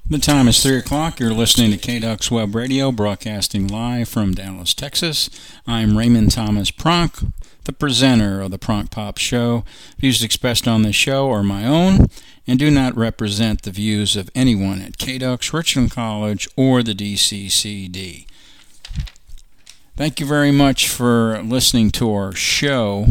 The time is 3 o'clock. You're listening to KDUX Web Radio, broadcasting live from Dallas, Texas. I'm Raymond Thomas Pronk, the presenter of the Pronk Pop Show. Views expressed on this show are my own and do not represent the views of anyone at KDUX, Richland College, or the DCCD. Thank you very much for listening to our show.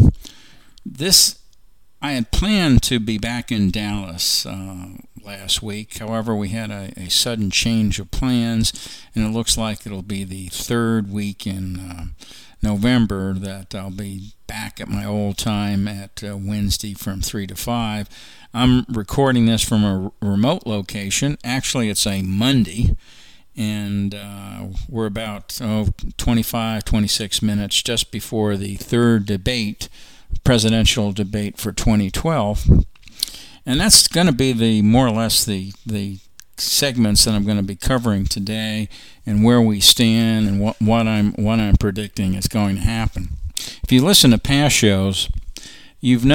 I had planned to be back in Dallas last week. However, we had a sudden change of plans, and it looks like it'll be the third week in November that I'll be back at my old time at Wednesday from 3 to 5. I'm recording this from a remote location. Actually, it's a Monday, and we're about 25, 26 minutes just before the third presidential debate for 2012. And that's going to be more or less the segments that I'm going to be covering today, and where we stand and what I'm predicting is going to happen. If you listen to past shows, and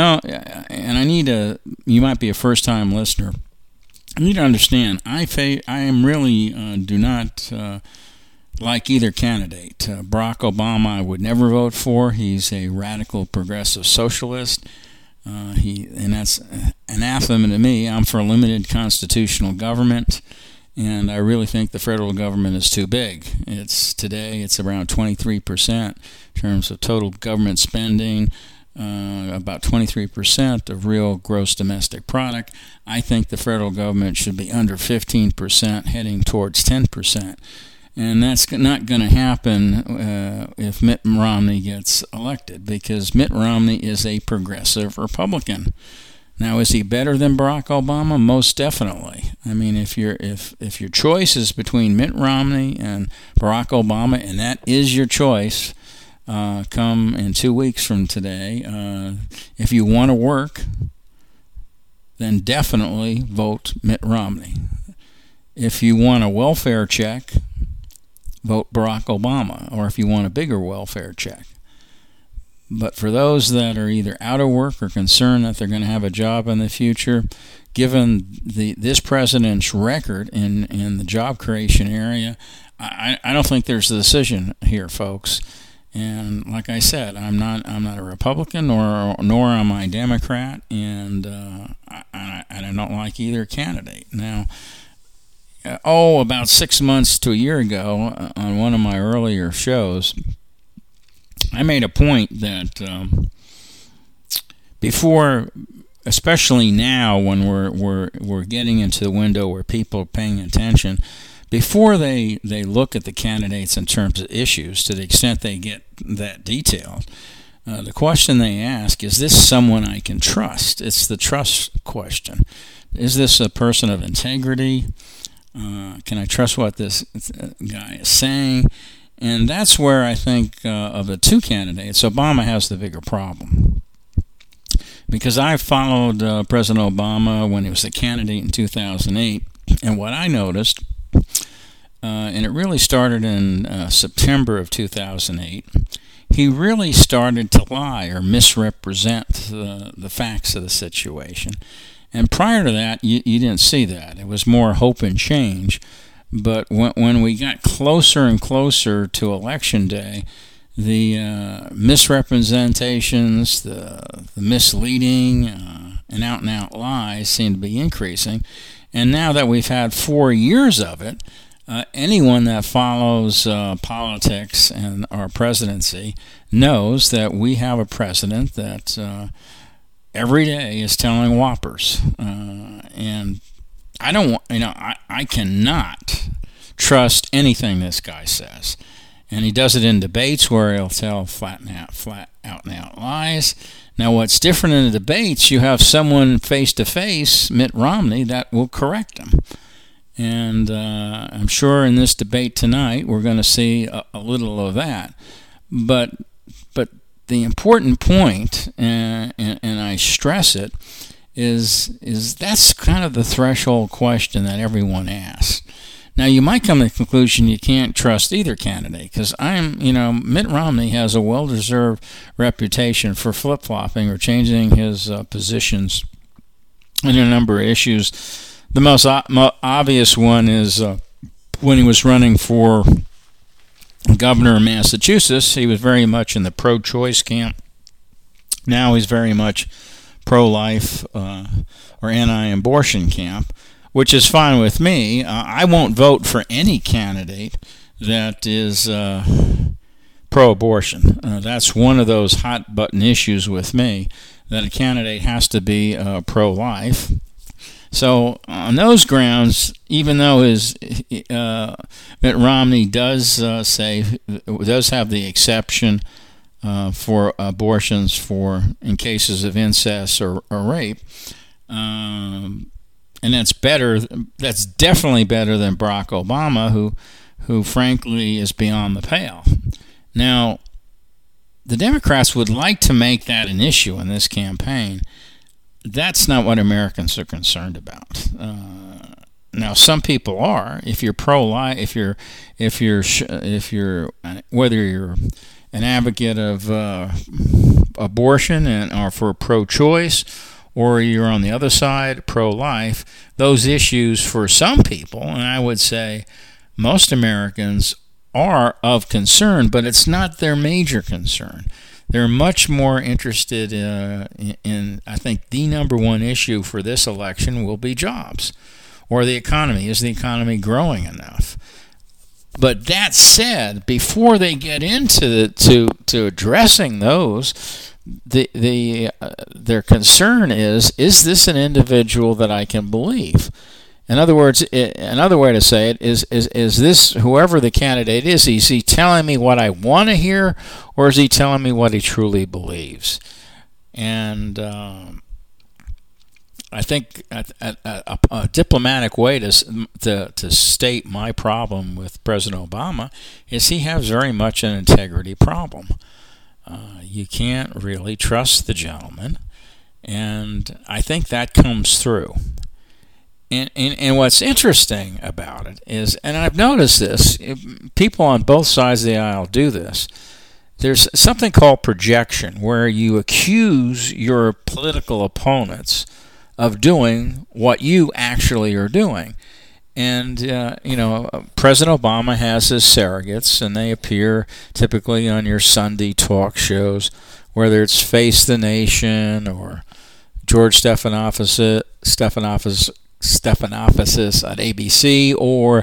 you might be a first-time listener. You need to understand, I am really do not like either candidate. Barack Obama I would never vote for. He's a radical progressive socialist. And that's anathema to me. I'm for limited constitutional government, and I really think the federal government is too big. Today it's around 23% in terms of total government spending, about 23% of real gross domestic product. I think the federal government should be under 15%, heading towards 10%. And that's not going to happen if Mitt Romney gets elected, because Mitt Romney is a progressive Republican. Now, is he better than Barack Obama? Most definitely. I mean, if your choice is between Mitt Romney and Barack Obama, and that is your choice, come in 2 weeks from today, if you want to work, then definitely vote Mitt Romney. If you want a welfare check, vote Barack Obama, or if you want a bigger welfare check. But for those that are either out of work or concerned that they're going to have a job in the future, given this president's record in the job creation area, I don't think there's a decision here, folks. And like I said, I'm not a Republican, nor am I a Democrat, and I don't like either candidate. Now, about 6 months to a year ago, on one of my earlier shows, I made a point that before, especially now when we're getting into the window where people are paying attention, before they look at the candidates in terms of issues, to the extent they get that detailed, the question they ask is this someone I can trust? It's the trust question. Is this a person of integrity? Can I trust what this guy is saying? And that's where I think of the two candidates, Obama has the bigger problem. Because I followed President Obama when he was a candidate in 2008, and what I noticed, and it really started in September of 2008, he really started to lie or misrepresent the facts of the situation. And prior to that, you didn't see that. It was more hope and change. But when we got closer and closer to Election Day, the misrepresentations, the misleading, and out lies seemed to be increasing. And now that we've had 4 years of it, anyone that follows politics and our presidency knows that we have a president that every day is telling whoppers, and I cannot trust anything this guy says. And he does it in debates where he'll tell flat out and out lies. Now, what's different in the debates, you have someone face to face, Mitt Romney, that will correct him. And I'm sure in this debate tonight we're going to see a little of that. But the important point, and I stress it, is that's kind of the threshold question that everyone asks. Now, you might come to the conclusion you can't trust either candidate, because Mitt Romney has a well-deserved reputation for flip-flopping or changing his positions in a number of issues The most obvious one is when he was running for governor of Massachusetts. He was very much in the pro-choice camp. Now he's very much pro-life or anti-abortion camp, which is fine with me. I won't vote for any candidate that is pro-abortion. That's one of those hot-button issues with me, that a candidate has to be pro-life. So on those grounds, even though Mitt Romney does does have the exception for abortions in cases of incest or rape, and that's better. That's definitely better than Barack Obama, who frankly is beyond the pale. Now, the Democrats would like to make that an issue in this campaign. That's not what Americans are concerned about. Now, some people are. If you're pro-life, if you're whether you're an advocate of abortion or for pro-choice, or you're on the other side, pro-life, those issues for some people, and I would say most Americans, are of concern, but it's not their major concern. They're much more interested in, I think, the number one issue for this election will be jobs or the economy. Is the economy growing enough? But that said, before they get into to addressing those, their concern is this an individual that I can believe? In other words, another way to say it is this, whoever the candidate is he telling me what I want to hear, or is he telling me what he truly believes? And I think a diplomatic way to state my problem with President Obama is he has very much an integrity problem. You can't really trust the gentleman, and I think that comes through. And what's interesting about it is, and I've noticed this, people on both sides of the aisle do this, there's something called projection, where you accuse your political opponents of doing what you actually are doing. And, President Obama has his surrogates, and they appear typically on your Sunday talk shows, whether it's Face the Nation or George Stephanopoulos at ABC or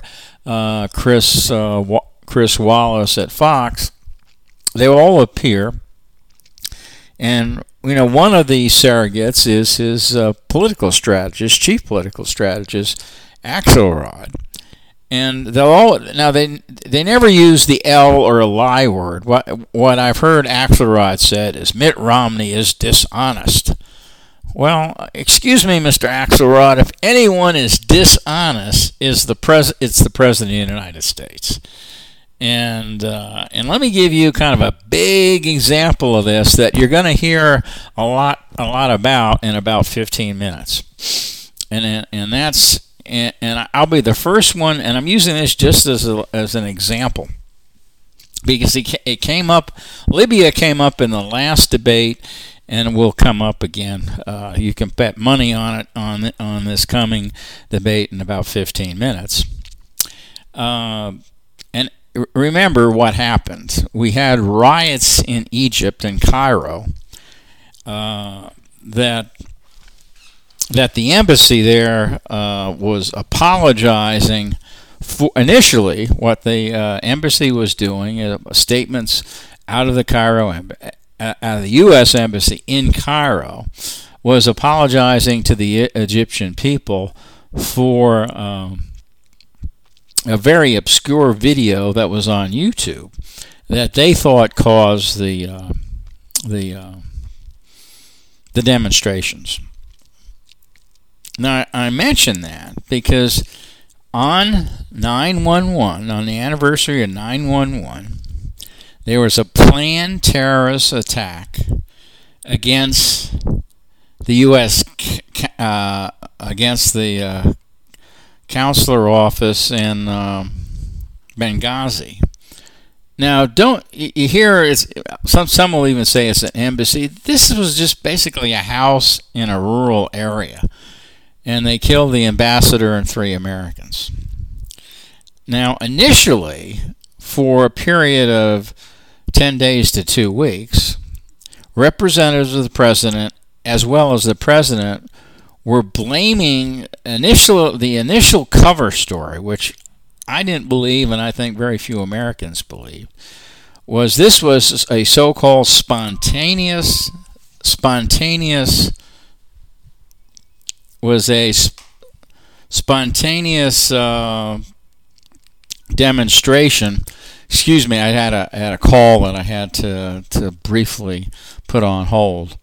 Chris Wallace at Fox. They all appear, and one of the surrogates is his chief political strategist, Axelrod, and they never use the L or a lie word. What I've heard Axelrod said is Mitt Romney is dishonest. Well, excuse me, Mr. Axelrod, if anyone is dishonest, it's the President of the United States. And let me give you kind of a big example of this that you're going to hear a lot about in about 15 minutes. And I'll be the first one, and I'm using this just as an example, because it came up. Libya came up in the last debate, and will come up again. You can bet money on it on this coming debate in about 15 minutes. And remember what happened. We had riots in Egypt and Cairo. That the embassy there was apologizing for initially. What the embassy was doing, statements out of the out of the U.S. Embassy in Cairo, was apologizing to the Egyptian people for a very obscure video that was on YouTube that they thought caused the demonstrations. Now, I mention that because on 9/11, on the anniversary of 9/11, there was a planned terrorist attack against the U.S. Against the consular office in Benghazi. Now, you hear some will even say it's an embassy. This was just basically a house in a rural area, and they killed the ambassador and 3 Americans. Now, initially, for a period of 10 days to 2 weeks, representatives of the president, as well as the president, were blaming the initial cover story, which I didn't believe, and I think very few Americans believed, was this was a so-called spontaneous demonstration. Excuse me, I had a call that I had to briefly put on hold.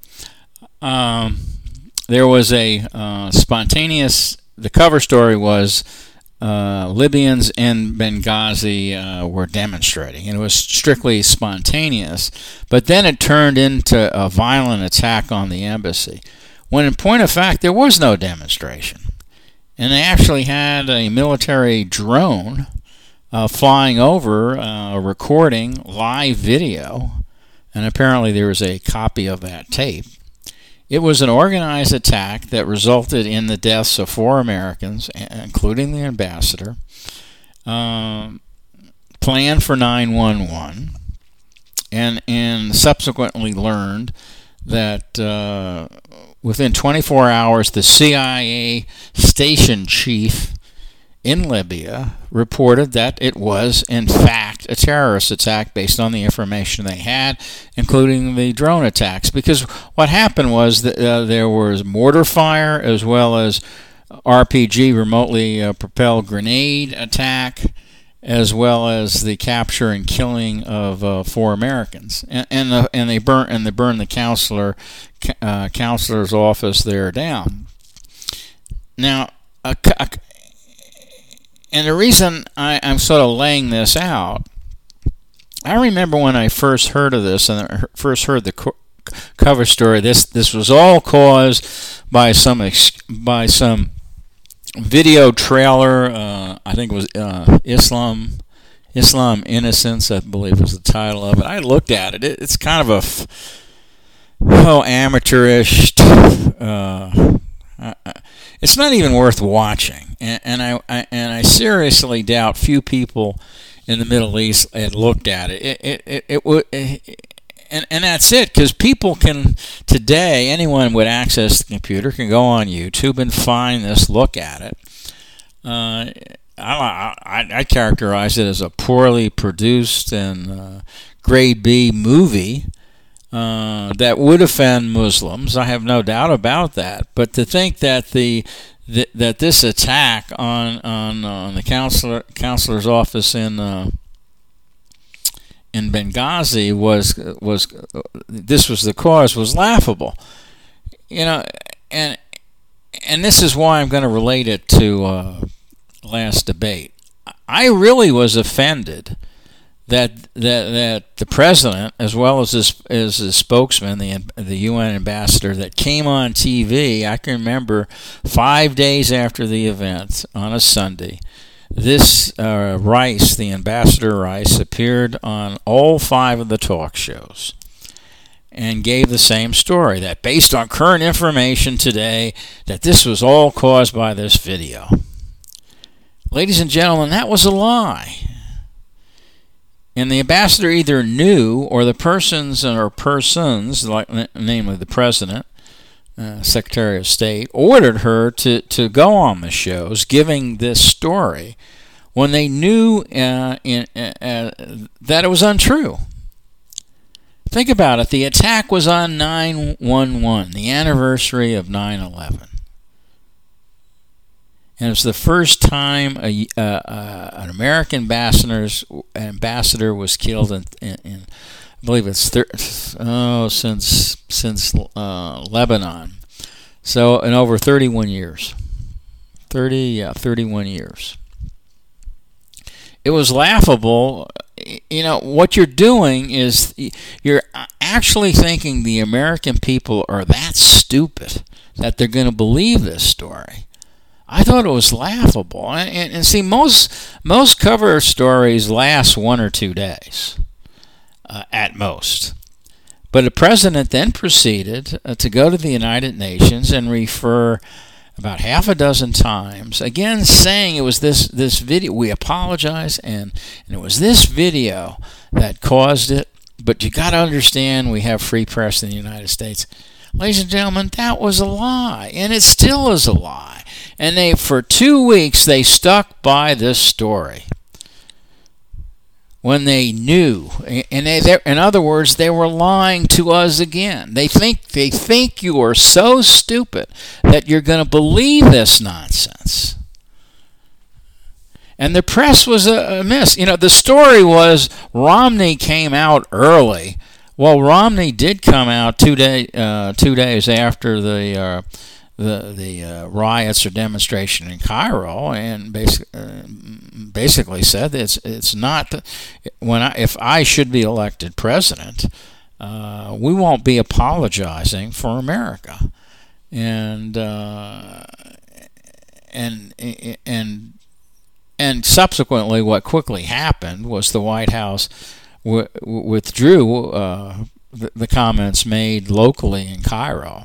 There was a spontaneous. The cover story was Libyans in Benghazi were demonstrating, and it was strictly spontaneous. But then it turned into a violent attack on the embassy, when in point of fact there was no demonstration, and they actually had a military drone flying over, recording live video, and apparently there was a copy of that tape. It was an organized attack that resulted in the deaths of 4 Americans, including the ambassador, planned for 9/11, and subsequently learned that within 24 hours the CIA station chief in Libya reported that it was in fact a terrorist attack based on the information they had, including the drone attacks. Because what happened was that there was mortar fire as well as RPG, remotely propelled grenade attack, as well as the capture and killing of 4 Americans, and they burned the counselor's office there down. Now, and the reason I'm sort of laying this out, I remember when I first heard of this and I first heard the cover story. This was all caused by some video trailer. I think it was Islam Innocence, I believe was the title of it. I looked at it. It's kind of amateurish. It's not even worth watching, and I seriously doubt few people in the Middle East had looked at it. And that's it, because people can today, anyone with access to the computer can go on YouTube and find this, look at it. I characterize it as a poorly produced and grade B movie. That would offend Muslims. I have no doubt about that. But to think that that this attack on the counselor's office in Benghazi was the cause was laughable. And this is why I'm going to relate it to last debate. I really was offended that the president, as well as his spokesman, the UN ambassador, that came on TV. I can remember 5 days after the event on a Sunday, this Rice, the ambassador Rice, appeared on all 5 of the talk shows and gave the same story, that based on current information today, that this was all caused by this video. Ladies and gentlemen, that was a lie. And the ambassador either knew, or the persons, like namely the president, Secretary of State, ordered her to go on the shows giving this story when they knew that it was untrue. Think about it. The attack was on 9/11, the anniversary of 9/11. And it was the first time an American ambassador was killed in I believe it's since Lebanon. So in over 31 years. 31 years. It was laughable. What you're doing is you're actually thinking the American people are that stupid that they're going to believe this story. I thought it was laughable. And see, most cover stories last 1 or 2 days, at most. But the president then proceeded to go to the United Nations and refer about half a dozen times, again saying it was this video. We apologize, and it was this video that caused it. But you got to understand, we have free press in the United States. Ladies and gentlemen, that was a lie, and it still is a lie. And for 2 weeks, they stuck by this story when they knew. And in other words, they were lying to us again. They think you are so stupid that you're going to believe this nonsense. And the press was a miss. The story was Romney came out early. Well, Romney did come out 2 days after the riots or demonstration in Cairo, and basically said that it's not if I should be elected president, we won't be apologizing for America, and subsequently, what quickly happened was the White House withdrew the comments made locally in Cairo.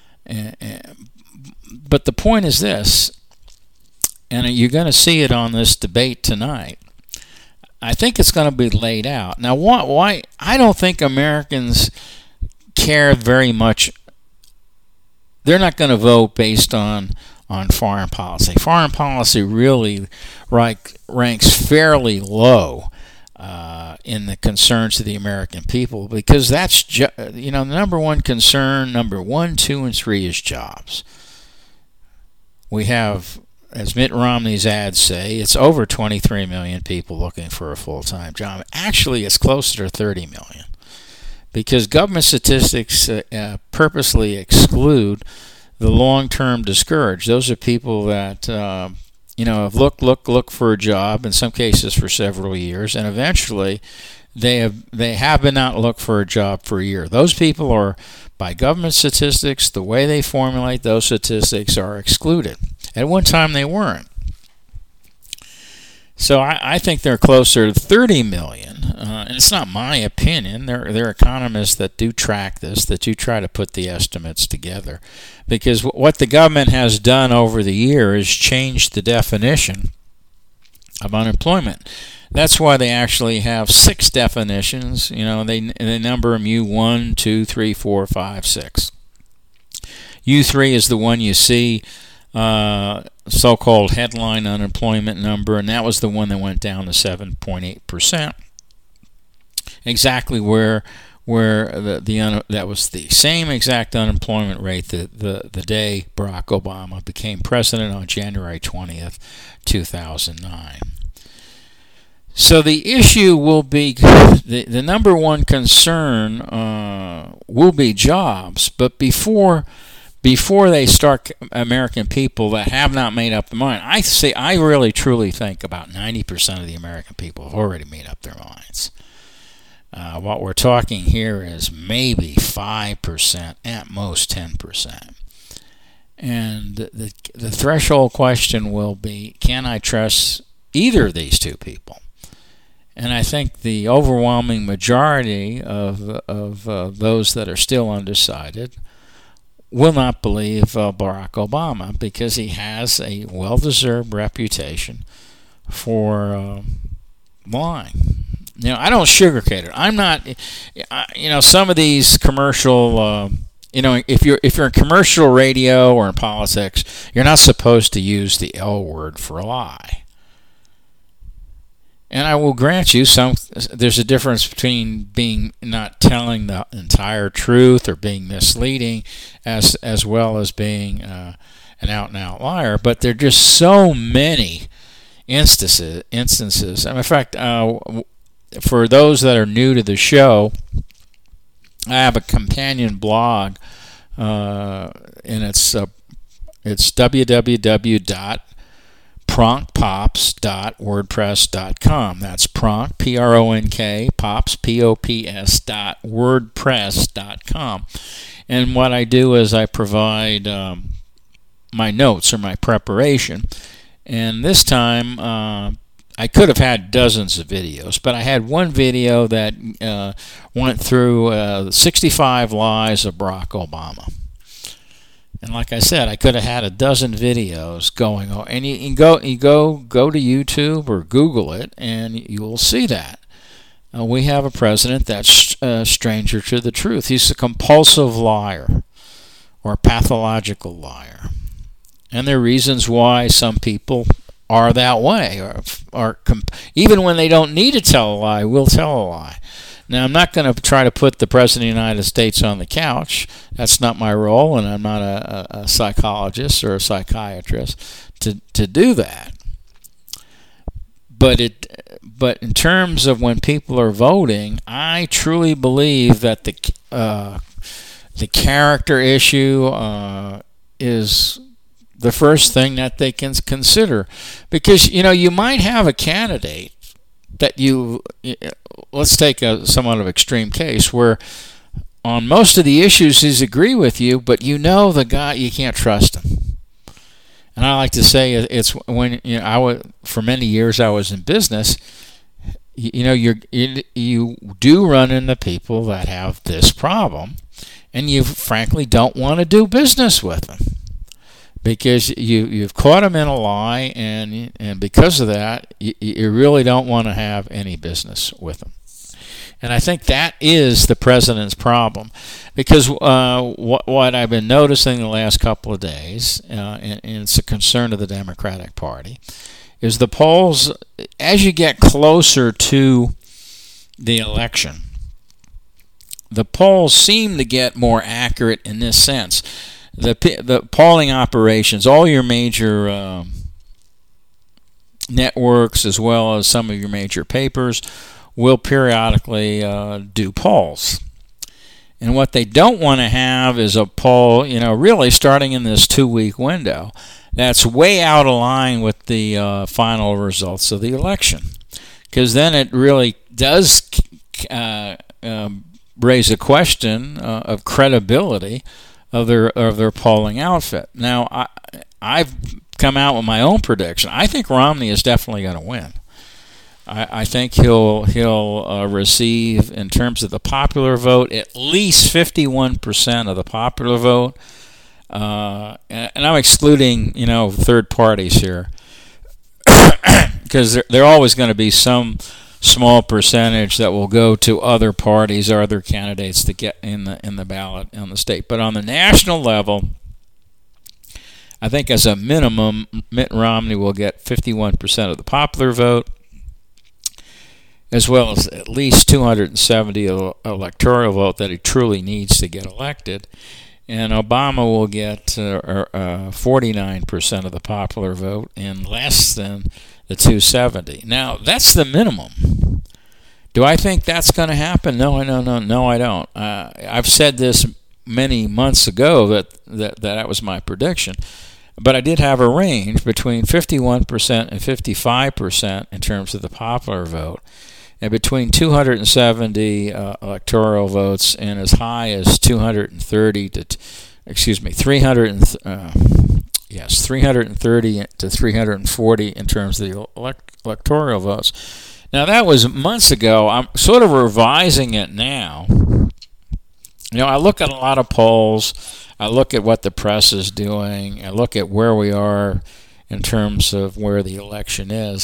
But the point is this, and you're going to see it on this debate tonight. I think it's going to be laid out. Now, why? I don't think Americans care very much. They're not going to vote based on foreign policy. Foreign policy really ranks fairly low in the concerns of the American people, because that's the number one concern, number 1, 2, and 3 is jobs. We have, as Mitt Romney's ads say, it's over 23 million people looking for a full-time job. Actually, it's closer to 30 million, because government statistics purposely exclude the long-term discouraged. Those are people that have look for a job, in some cases for several years, and eventually they have been out look for a job for a year. Those people are, by government statistics, the way they formulate those statistics, are excluded. At one time they weren't. So I think they're closer to 30 million, and it's not my opinion. There are economists that do track this, that do try to put the estimates together, because what the government has done over the year is change the definition of unemployment. That's why they actually have 6 definitions. They number them U1, 2, 3, 4, 5, 6. U3 is the one you see, so-called headline unemployment number, and that was the one that went down to 7.8%. Exactly where that was the same exact unemployment rate the day Barack Obama became president on January 20th, 2009. So the issue will be, the number one concern will be jobs, but before they start, American people that have not made up their mind, I really truly think about 90% of the American people have already made up their minds. What we're talking here is maybe 5%, at most 10%. And the threshold question will be, can I trust either of these two people? And I think the overwhelming majority of those that are still undecided will not believe Barack Obama, because he has a well-deserved reputation for lying. I don't sugarcoat it. I'm not, some of these commercial, if you're in commercial radio or in politics, you're not supposed to use the L word for a lie. And I will grant you there's a difference between being not telling the entire truth or being misleading, as well as being an out-and-out liar. But there are just so many instances. In fact, for those that are new to the show, I have a companion blog, and it's www.pronkpops.wordpress.com. That's Pronk, P-R-O-N-K, Pops, P-O-P-S.wordpress.com. And what I do is I provide my notes or my preparation. And this time, I could have had dozens of videos, but I had one video that went through 65 lies of Barack Obama. And like I said, I could have had a dozen videos going on, and you can go to YouTube or Google it, and you will see that. We have a president that's a stranger to the truth. He's a compulsive liar or a pathological liar. And there are reasons why some people are that way, or even when they don't need to tell a lie, will tell a lie. Now, I'm not going to try to put the President of the United States on the couch. That's not my role, and I'm not a psychologist or a psychiatrist to do that. But in terms of when people are voting, I truly believe that the character issue is the first thing that they can consider, because you might have a candidate that let's take a somewhat of extreme case where on most of the issues he's agree with you, but the guy, you can't trust him. And I like to say it's when for many years I was in business. You do run into people that have this problem, and you frankly don't want to do business with them because you've caught them in a lie, and because of that, you really don't want to have any business with them. And I think that is the president's problem, because what I've been noticing the last couple of days, and it's a concern of the Democratic Party, is the polls, as you get closer to the election, the polls seem to get more accurate in this sense. The polling operations, all your major networks as well as some of your major papers will periodically do polls. And what they don't want to have is a poll, really starting in this 2-week window, that's way out of line with the final results of the election. Because then it really does raise a question of credibility of their polling outfit. Now, I've come out with my own prediction. I think Romney is definitely going to win. I think he'll receive, in terms of the popular vote, at least 51% of the popular vote. And I'm excluding, third parties here, because there are always going to be some small percentage that will go to other parties or other candidates to get in the ballot on the state. But on the national level, I think as a minimum, Mitt Romney will get 51% of the popular vote, as well as at least 270 electoral vote that he truly needs to get elected. And Obama will get 49% of the popular vote and less than the 270. Now, that's the minimum. Do I think that's going to happen? No, I don't. I've said this many months ago that was my prediction. But I did have a range between 51% and 55% in terms of the popular vote, and between 270 electoral votes and as high as 330 to 340 in terms of the electoral votes. Now, that was months ago. I'm sort of revising it now. I look at a lot of polls. I look at what the press is doing. I look at where we are in terms of where the election is.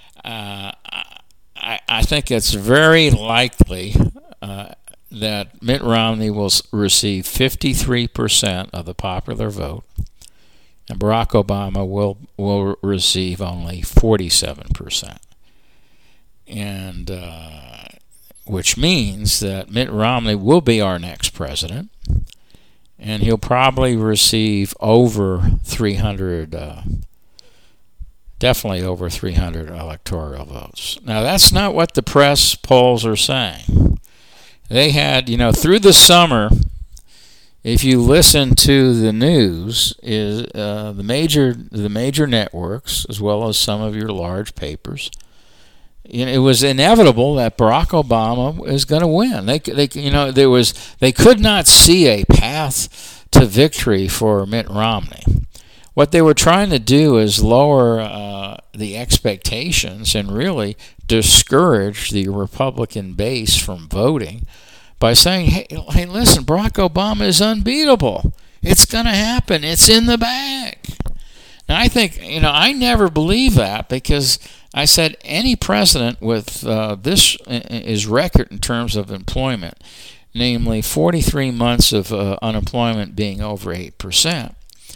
I think it's very likely that Mitt Romney will receive 53% of the popular vote, and Barack Obama will receive only 47%. And which means that Mitt Romney will be our next president, and he'll probably receive over 300 definitely over 300 electoral votes. Now, that's not what the press polls are saying. They had, through the summer, if you listen to the news, is the major networks as well as some of your large papers, it was inevitable that Barack Obama is going to win. They could not see a path to victory for Mitt Romney. What they were trying to do is lower the expectations and really discourage the Republican base from voting by saying, hey, listen, Barack Obama is unbeatable. It's going to happen. It's in the bag. Now, I think, I never believe that, because I said any president with this is record in terms of employment, namely 43 months of unemployment being over 8%,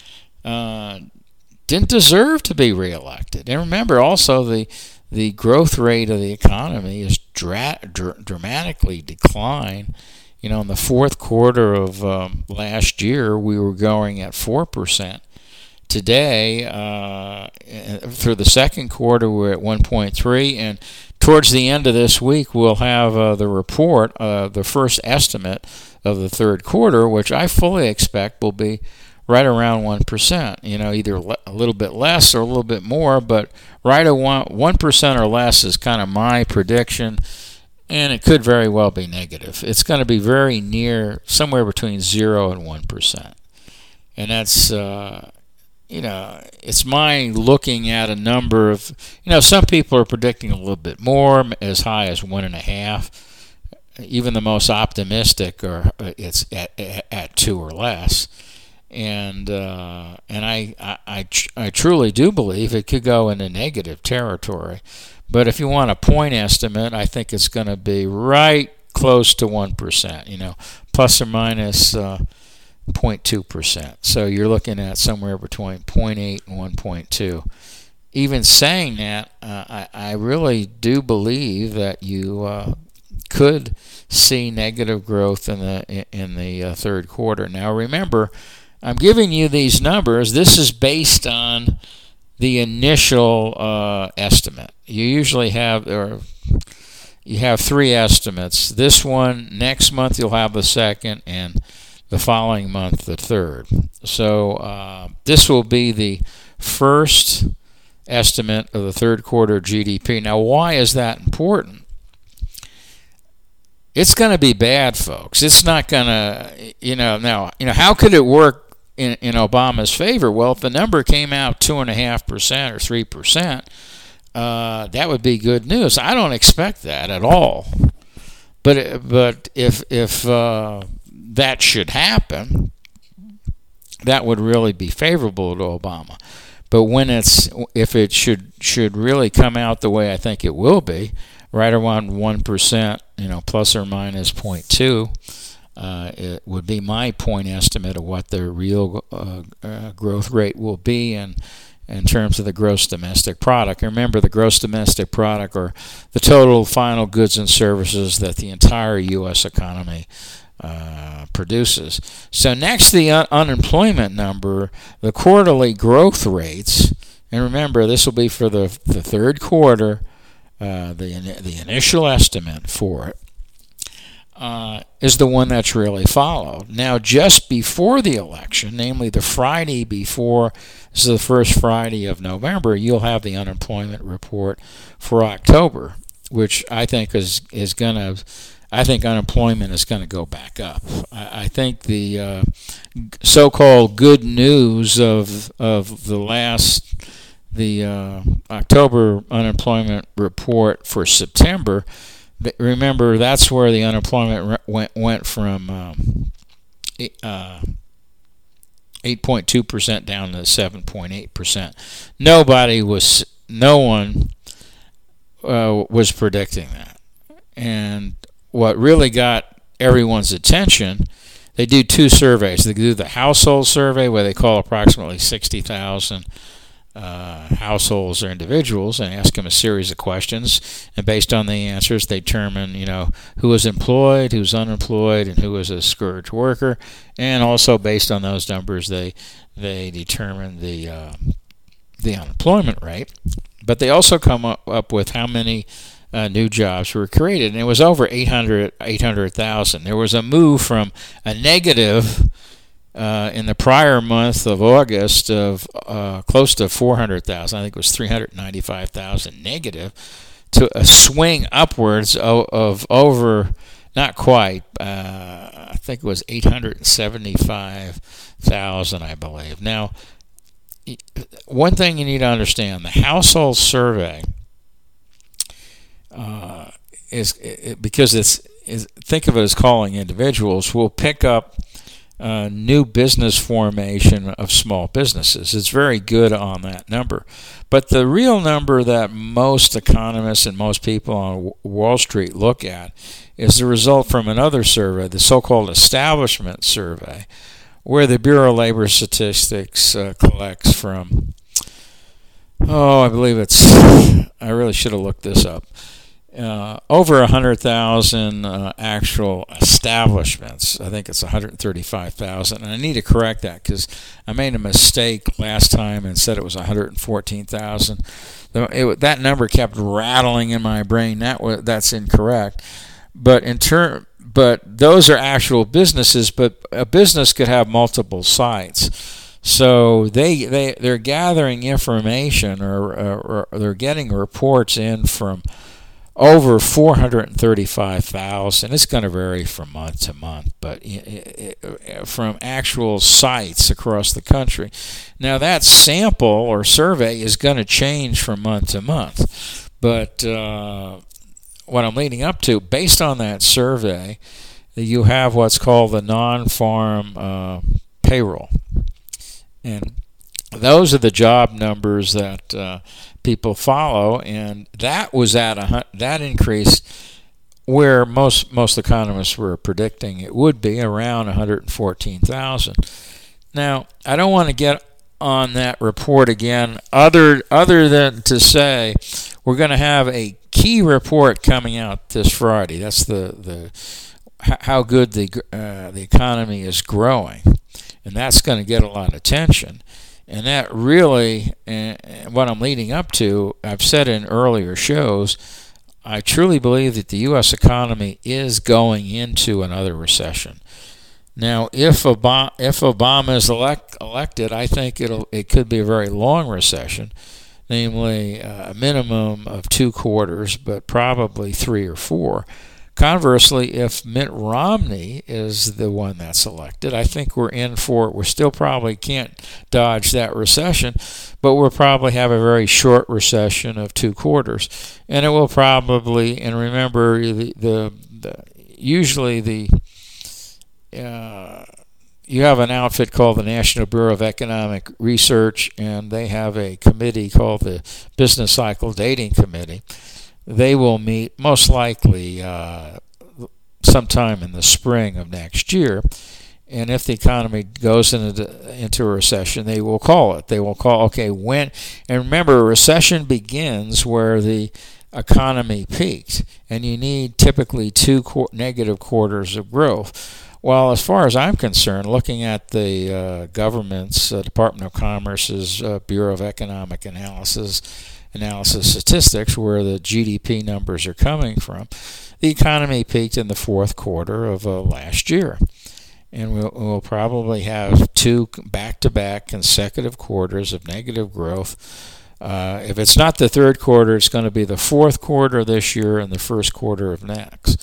didn't deserve to be reelected. And remember also the growth rate of the economy is dramatically declined. In the fourth quarter of last year, we were growing at 4%. Today, through the second quarter, we're at 1.3, and towards the end of this week, we'll have the report, the first estimate of the third quarter, which I fully expect will be right around 1%. Either a little bit less or a little bit more, but right at 1% or less is kind of my prediction, and it could very well be negative. It's going to be very near, somewhere between 0 and 1%, and that's it's my looking at a number of, some people are predicting a little bit more, as high as 1.5. Even the most optimistic it's at 2 or less. And I truly do believe it could go into negative territory. But if you want a point estimate, I think it's going to be right close to 1%, plus or minus 0.2%. So you're looking at somewhere between 0.8 and 1.2. Even saying that, I really do believe that you could see negative growth in the third quarter. Now remember, I'm giving you these numbers. This is based on the initial estimate. You usually have three estimates. This one, next month you'll have the second, and the following month the third. So this will be the first estimate of the third quarter GDP. Now, why is that important? It's going to be bad, folks. It's not going to, now, how could it work in Obama's favor? Well, if the number came out 2.5% or 3%, that would be good news. I don't expect that at all. But if that should happen, that would really be favorable to Obama. But if it should really come out the way I think it will be, right around 1%, plus or minus 0.2, it would be my point estimate of what the real growth rate will be in terms of the gross domestic product. And remember, the gross domestic product, or the total final goods and services that the entire U.S. economy produces. So next, the unemployment number, the quarterly growth rates, and remember, this will be for the third quarter, the initial estimate for it, is the one that's really followed. Now, just before the election, namely the Friday before, this is the first Friday of November, you'll have the unemployment report for October, which I think is going to, I think unemployment is going to go back up. I think the so-called good news of the October unemployment report for September, remember, that's where the unemployment went from 8.2% down to 7.8%. No one was predicting that. And what really got everyone's attention, they do two surveys. They do the household survey, where they call approximately 60,000 households or individuals and ask them a series of questions, and based on the answers they determine who is employed, who's unemployed, and who is a scourge worker. And also based on those numbers they determine the unemployment rate. But they also come up with how many new jobs were created, and it was over 800,000. There was a move from a negative in the prior month of August of close to 400,000, I think it was 395,000 negative, to a swing upwards of over, not quite, I think it was 875,000, I believe. Now, one thing you need to understand, the household survey is because think of it as calling individuals, will pick up new business formation of small businesses. It's very good on that number. But the real number that most economists and most people on Wall Street look at is the result from another survey, the so-called Establishment Survey, where the Bureau of Labor Statistics collects from, I believe I really should have looked this up, over 100,000 actual establishments. I think it's 135,000. And I need to correct that because I made a mistake last time and said it was 114,000. That number kept rattling in my brain. That's incorrect. But those are actual businesses. But a business could have multiple sites. So they're gathering information or they're getting reports in from over 435,000. It's going to vary from month to month, but from actual sites across the country. Now that sample or survey is going to change from month to month, but what I'm leading up to, based on that survey, you have what's called the non-farm payroll, and those are the job numbers that people follow, and that was that increase where most economists were predicting it would be around 114,000. Now, I don't want to get on that report again, other than to say we're going to have a key report coming out this Friday. That's the how good the economy is growing, and that's going to get a lot of attention. And that really, what I'm leading up to, I've said in earlier shows, I truly believe that the U.S. economy is going into another recession. Now, if Obama is elected, I think it could be a very long recession, namely a minimum of 2 quarters, but probably 3 or 4. Conversely, if Mitt Romney is the one that's elected, I think we're in for it. We still probably can't dodge that recession, but we'll probably have a very short recession of 2 quarters. And it will probably, and remember, usually you have an outfit called the National Bureau of Economic Research, and they have a committee called the Business Cycle Dating Committee. They will meet most likely sometime in the spring of next year, and if the economy goes into a recession, they will call it. They will call, okay, when, and remember, a recession begins where the economy peaked, and you need typically 2 negative quarters of growth. Well, as far as I'm concerned, looking at the government's Department of Commerce's Bureau of Economic Analysis statistics, where the GDP numbers are coming from, the economy peaked in the 4th quarter of last year. And we'll probably have 2 back-to-back consecutive quarters of negative growth. If it's not the 3rd quarter, it's going to be the 4th quarter this year and the 1st quarter of next.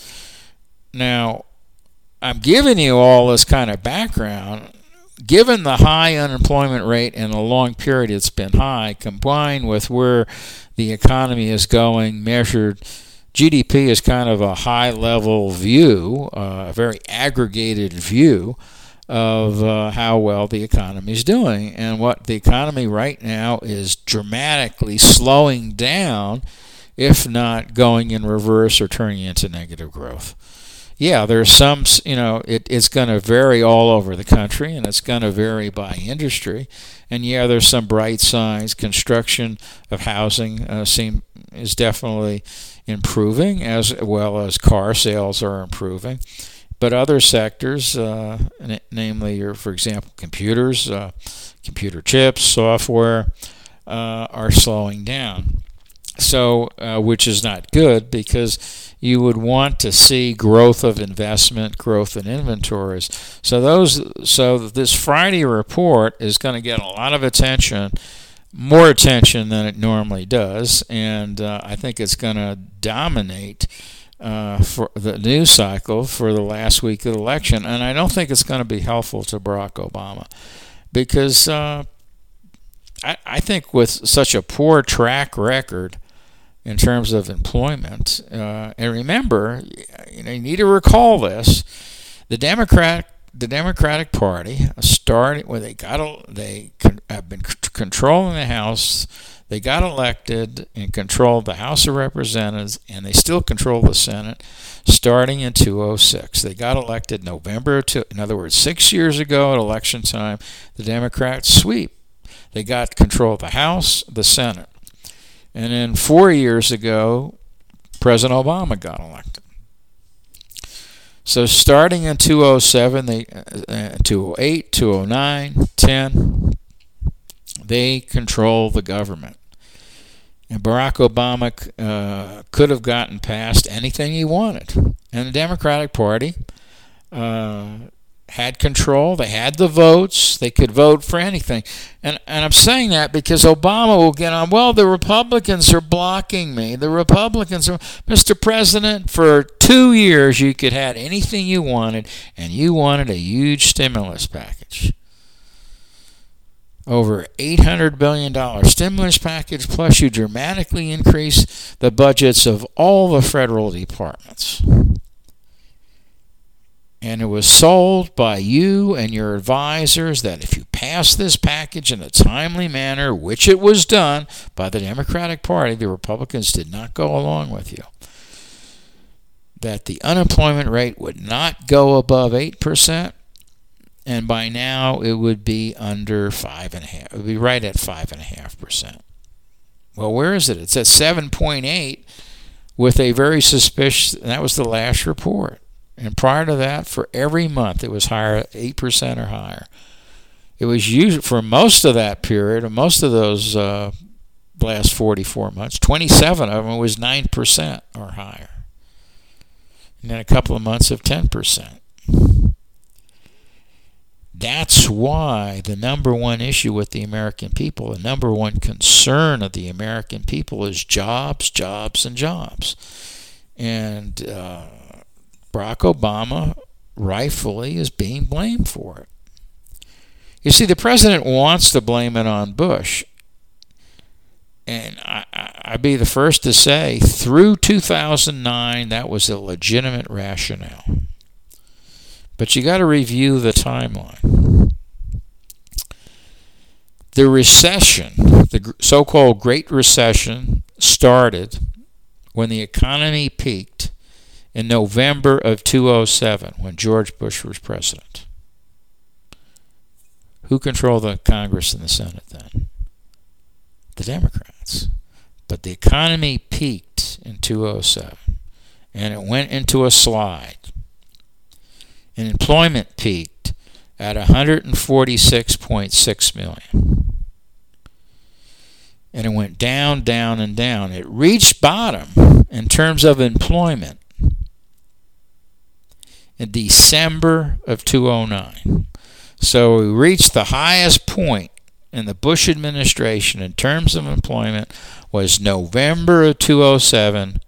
Now, I'm giving you all this kind of background. Given the high unemployment rate and the long period it's been high, combined with where the economy is going, measured, GDP is kind of a high-level view, a very aggregated view of how well the economy is doing. And what the economy right now is dramatically slowing down, if not going in reverse or turning into negative growth. Yeah, there's some, it's going to vary all over the country, and it's going to vary by industry. And yeah, there's some bright signs. Construction of housing is definitely improving, as well as car sales are improving. But other sectors, namely, for example, computers, computer chips, software, are slowing down. So, which is not good, because you would want to see growth of investment, growth in inventories. So this Friday report is going to get a lot of attention, more attention than it normally does, and I think it's going to dominate for the news cycle for the last week of the election. And I don't think it's going to be helpful to Barack Obama, because I think with such a poor track record in terms of employment, and remember, you need to recall this, the Democratic the Democratic Party started where they have been controlling the House. They got elected and controlled the House of Representatives, and they still control the Senate starting in 2006. They got elected November in other words, 6 years ago at election time, the Democrats sweep. They got control of the House, the Senate. And then 4 years ago, President Obama got elected. So starting in 2007, 2008, 2009, 10, they control the government. And Barack Obama could have gotten past anything he wanted. And the Democratic Party had control. They had the votes. They could vote for anything. And I'm saying that because Obama will get on, well, the Republicans are blocking me. The Republicans are, Mr. President, for 2 years you could have anything you wanted, and you wanted a huge stimulus package. Over $800 billion stimulus package, plus you dramatically increase the budgets of all the federal departments. And it was sold by you and your advisors that if you pass this package in a timely manner, which it was done by the Democratic Party, the Republicans did not go along with you, that the unemployment rate would not go above 8%, and by now it would be under 5.5%. It would be right at 5.5%. Well, where is it? It's at 7.8 with a very suspicious, and that was the last report. And prior to that, for every month, it was higher, 8% or higher. It was usually, for most of that period, or most of those last 44 months, 27 of them was 9% or higher. And then a couple of months of 10%. That's why the number one issue with the American people, the number one concern of the American people is jobs, jobs, and jobs. And Barack Obama rightfully is being blamed for it. You see, the president wants to blame it on Bush. And I'd be the first to say, through 2009, that was a legitimate rationale. But you got to review the timeline. The recession, the so-called Great Recession, started when the economy peaked in November of 2007, when George Bush was president. Who controlled the Congress and the Senate then? The Democrats. But the economy peaked in 2007, and it went into a slide. And employment peaked at 146.6 million. And it went down, down, and down. It reached bottom in terms of employment in December of 2009. So we reached the highest point in the Bush administration in terms of employment was November of 2007,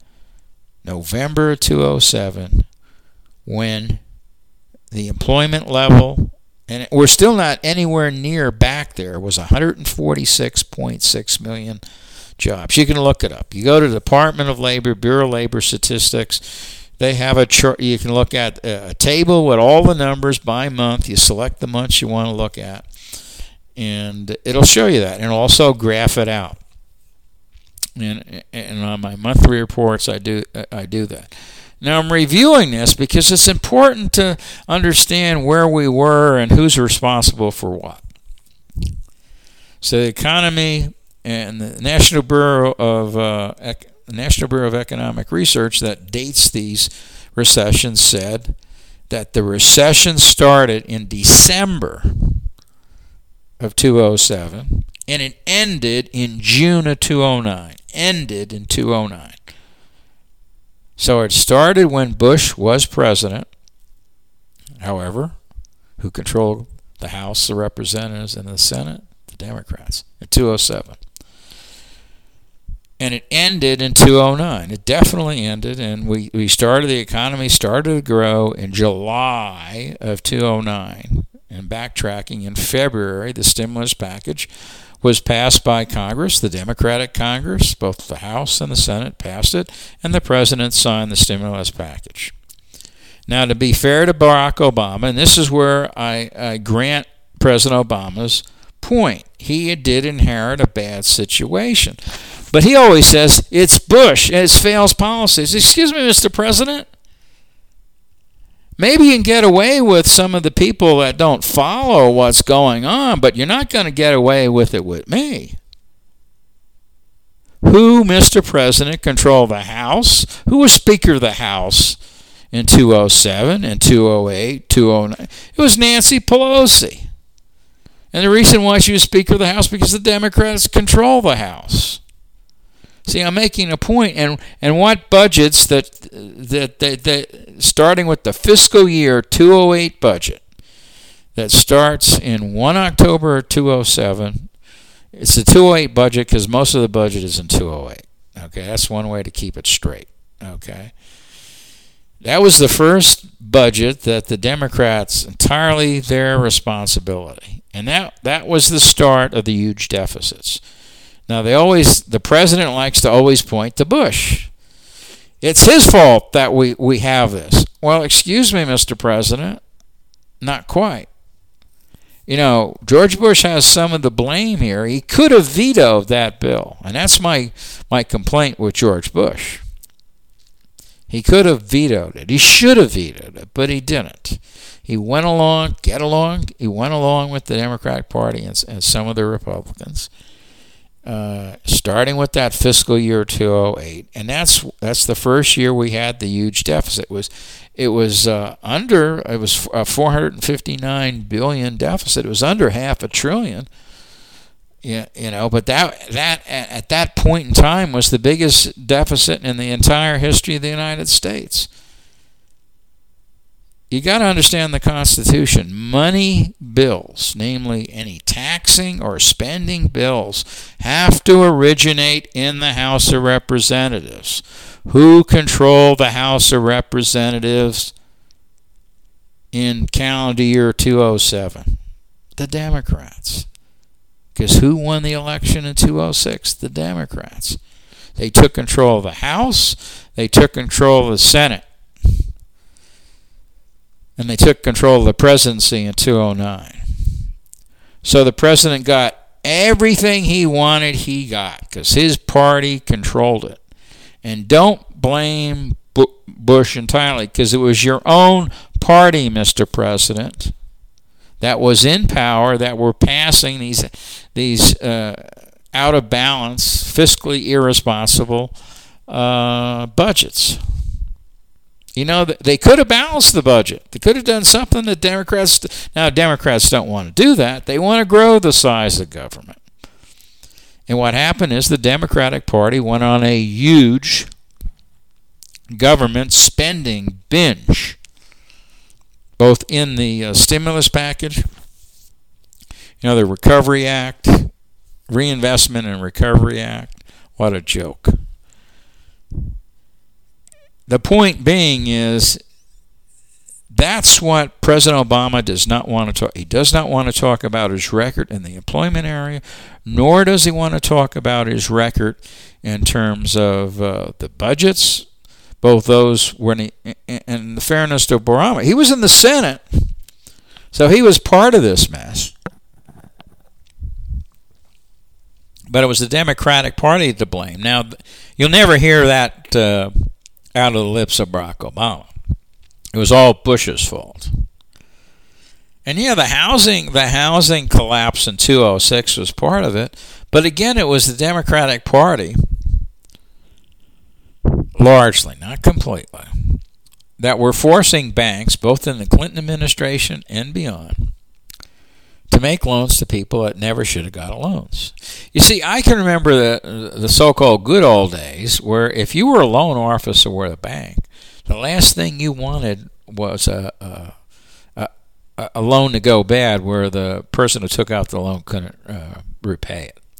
when the employment level, and we're still not anywhere near back there, was 146.6 million jobs. You can look it up. You go to the Department of Labor, Bureau of Labor Statistics. They have a chart. You can look at a table with all the numbers by month. You select the months you want to look at, and it'll show you that. And it'll also graph it out. And on my monthly reports, I do that. Now I'm reviewing this because it's important to understand where we were and who's responsible for what. So the economy and the National Bureau of Economic Research that dates these recessions said that the recession started in December of 2007 and it ended in June of 2009. Ended in 2009. So it started when Bush was president, however, who controlled the House, the Representatives, and the Senate, the Democrats, in 2007. And it ended in 2009. It definitely ended, and the economy started to grow in July of 2009. And backtracking, in February, the stimulus package was passed by Congress, the Democratic Congress, both the House and the Senate passed it, and the President signed the stimulus package. Now, to be fair to Barack Obama, and this is where I grant President Obama's point, he did inherit a bad situation. But he always says it's Bush and it's failed policies. Excuse me, Mr. President. Maybe you can get away with some of the people that don't follow what's going on, but you're not going to get away with it with me. Who, Mr. President, controlled the House? Who was Speaker of the House in 2007 and 2008, 2009? It was Nancy Pelosi. And the reason why she was Speaker of the House because the Democrats control the House. See, I'm making a point, and what budgets that starting with the fiscal year 2008 budget that starts in 1 October 2007. It's the 2008 budget because most of the budget is in 2008. Okay, that's one way to keep it straight. Okay, that was the first budget that the Democrats entirely their responsibility, and that was the start of the huge deficits. Now the president likes to always point to Bush. It's his fault that we have this. Well, excuse me, Mr. President, not quite. George Bush has some of the blame here. He could have vetoed that bill, and that's my complaint with George Bush. He could have vetoed it. He should have vetoed it, but he didn't. He went along, he went along with the Democratic Party and some of the Republicans, starting with that fiscal year 2008, and that's the first year we had the huge deficit. It was a $459 billion deficit. It was under $500 billion. But that at that point in time was the biggest deficit in the entire history of the United States. You got to understand the Constitution. Money bills, namely any taxing or spending bills, have to originate in the House of Representatives. Who controlled the House of Representatives in calendar year 2007? The Democrats. Because who won the election in 2006? The Democrats. They took control of the House, they took control of the Senate, and they took control of the presidency in 2009. So the president got everything he wanted, he got, because his party controlled it. And don't blame Bush entirely, because it was your own party, Mr. President, that was in power, that were passing these out of balance, fiscally irresponsible budgets. They could have balanced the budget. They could have done something that Democrats... Now, Democrats don't want to do that. They want to grow the size of government. And what happened is the Democratic Party went on a huge government spending binge, both in the stimulus package, the Recovery Act, Reinvestment and Recovery Act. What a joke. The point being is that's what President Obama does not want to talk. He does not want to talk about his record in the employment area, nor does he want to talk about his record in terms of the budgets, both those when in the fairness to Obama. He was in the Senate, so he was part of this mess. But it was the Democratic Party to blame. Now, you'll never hear that out of the lips of Barack Obama. It was all Bush's fault. And yeah, the housing collapse in 2006 was part of it, but again, it was the Democratic Party, largely, not completely, that were forcing banks, both in the Clinton administration and beyond, to make loans to people that never should have got loans. You see, I can remember the so-called good old days where if you were a loan officer with a bank, the last thing you wanted was a loan to go bad where the person who took out the loan couldn't repay it.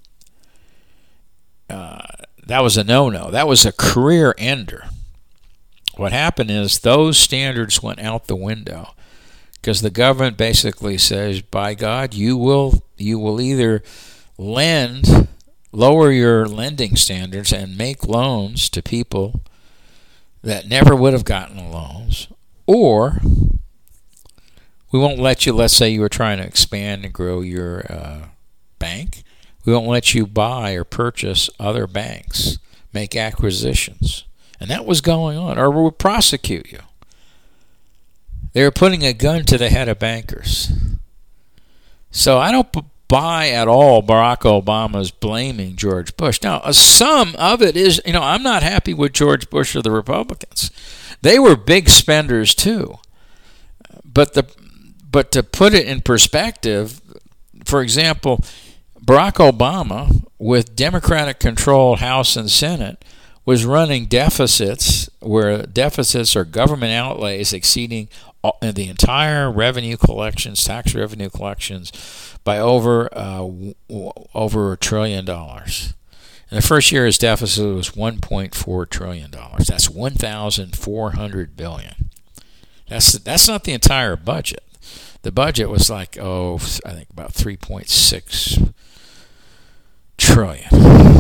That was a no-no. That was a career ender. What happened is those standards went out the window because the government basically says, by God, you will either lower your lending standards and make loans to people that never would have gotten loans, Or we won't let you, let's say you were trying to expand and grow your bank, we won't let you buy or purchase other banks, make acquisitions. And that was going on. Or we'll prosecute you. They were putting a gun to the head of bankers. So I don't buy at all Barack Obama's blaming George Bush. Now, some of it is, I'm not happy with George Bush or the Republicans. They were big spenders too. But to put it in perspective, for example, Barack Obama, with Democratic-controlled House and Senate, was running deficits where deficits are government outlays exceeding the entire tax revenue collections, by over $1 trillion. In the first year, his deficit was $1.4 trillion. That's $1,400 billion. That's not the entire budget. The budget was like, I think about $3.6 trillion.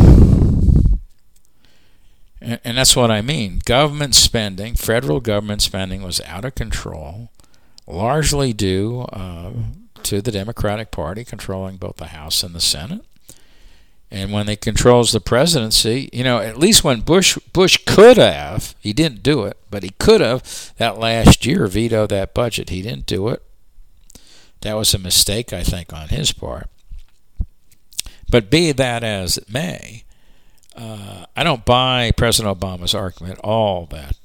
And that's what I mean. Government spending, federal government spending, was out of control, largely due to the Democratic Party controlling both the House and the Senate. And when they controls the presidency, at least when Bush could have, he didn't do it, but he could have that last year vetoed that budget. He didn't do it. That was a mistake, I think, on his part. But be that as it may, I don't buy President Obama's argument at all that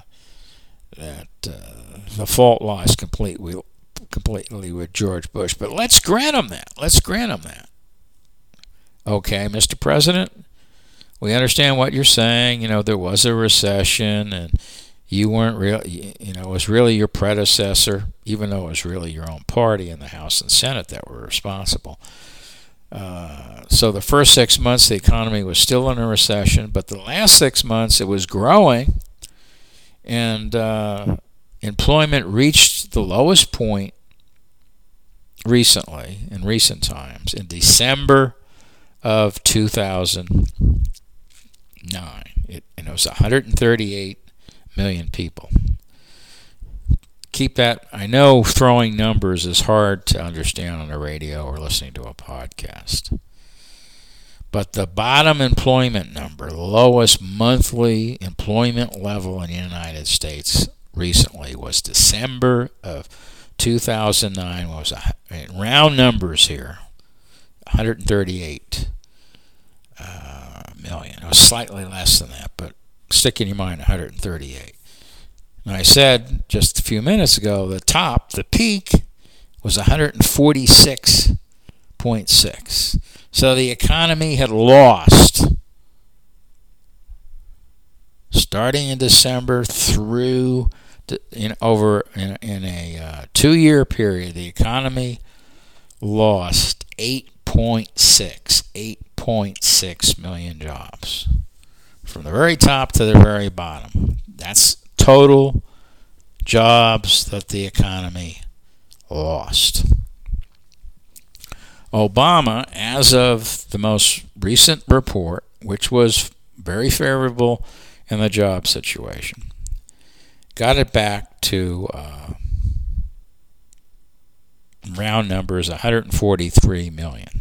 the fault lies completely with George Bush. But let's grant him that. Okay, Mr. President, we understand what you're saying. There was a recession, and you weren't it was really your predecessor, even though it was really your own party in the House and Senate that were responsible. So the first 6 months, the economy was still in a recession, but the last 6 months, it was growing, and employment reached the lowest point recently, in recent times, in December of 2009. It was 138 million people. Keep that. I know throwing numbers is hard to understand on the radio or listening to a podcast. But the bottom employment number, the lowest monthly employment level in the United States recently, was December of 2009. Was round numbers here, 138 million. It was slightly less than that, but stick in your mind 138. And I said just a few minutes ago, the peak was 146.6. So the economy had lost, starting in December through over a 2-year period, the economy lost 8.6 million jobs, from the very top to the very bottom. That's total jobs that the economy lost. Obama, as of the most recent report, which was very favorable in the job situation, got it back to round numbers 143 million.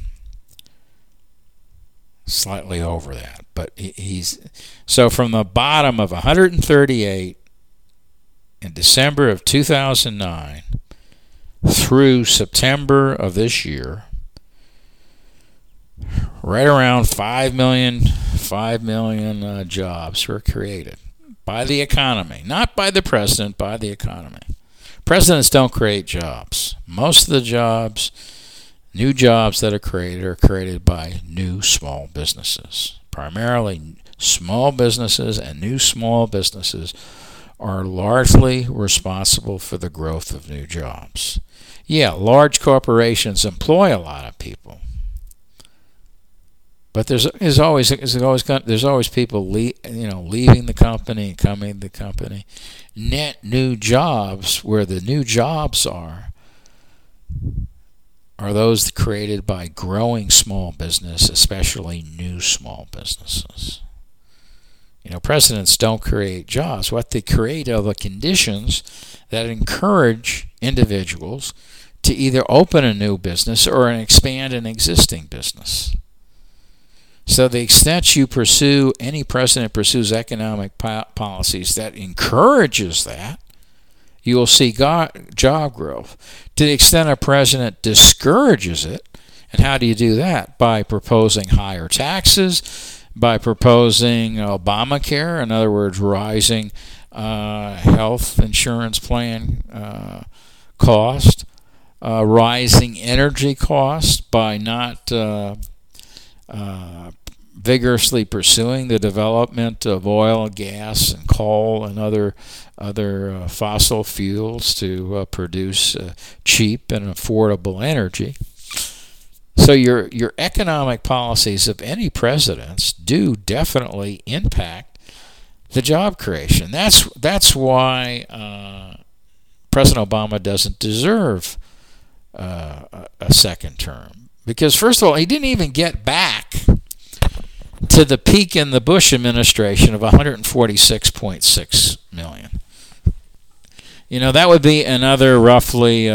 Slightly over that, but he's so from the bottom of 138 in December of 2009 through September of this year, right around 5 million jobs were created by the economy, not by the president, by the economy. Presidents don't create jobs. Most of the jobs, new jobs that are created by new small businesses. Primarily small businesses, and new small businesses are largely responsible for the growth of new jobs. Yeah, large corporations employ a lot of people, but there's always people leaving the company and coming to the company. Net new jobs, where the new jobs are those created by growing small business, especially new small businesses. Presidents don't create jobs. What they create are the conditions that encourage individuals to either open a new business or expand an existing business. So the extent any president pursues economic policies that encourages that, you will see job growth. To the extent a president discourages it, and how do you do that? By proposing higher taxes, by proposing Obamacare, in other words, rising health insurance plan cost, rising energy cost by not vigorously pursuing the development of oil, gas, and coal and other fossil fuels to produce cheap and affordable energy. So your economic policies of any presidents do definitely impact the job creation. That's why President Obama doesn't deserve a second term. Because first of all, he didn't even get back to the peak in the Bush administration of 146.6 million. That would be another roughly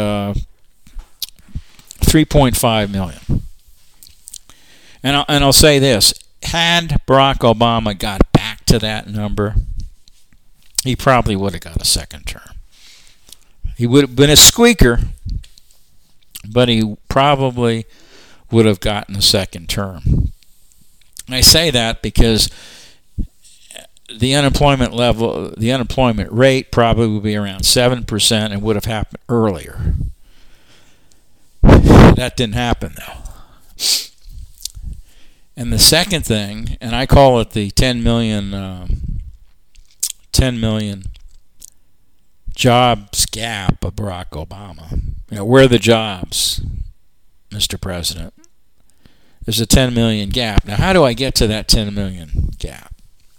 3.5 million. And I'll say this: had Barack Obama got back to that number, he probably would have got a second term. He would have been a squeaker, but he probably would have gotten a second term. And I say that because the unemployment rate probably would be around 7% and would have happened earlier. That didn't happen, though. And the second thing, and I call it the 10 million jobs gap of Barack Obama. Where are the jobs, Mr. President? There's a 10 million gap. Now, how do I get to that 10 million gap?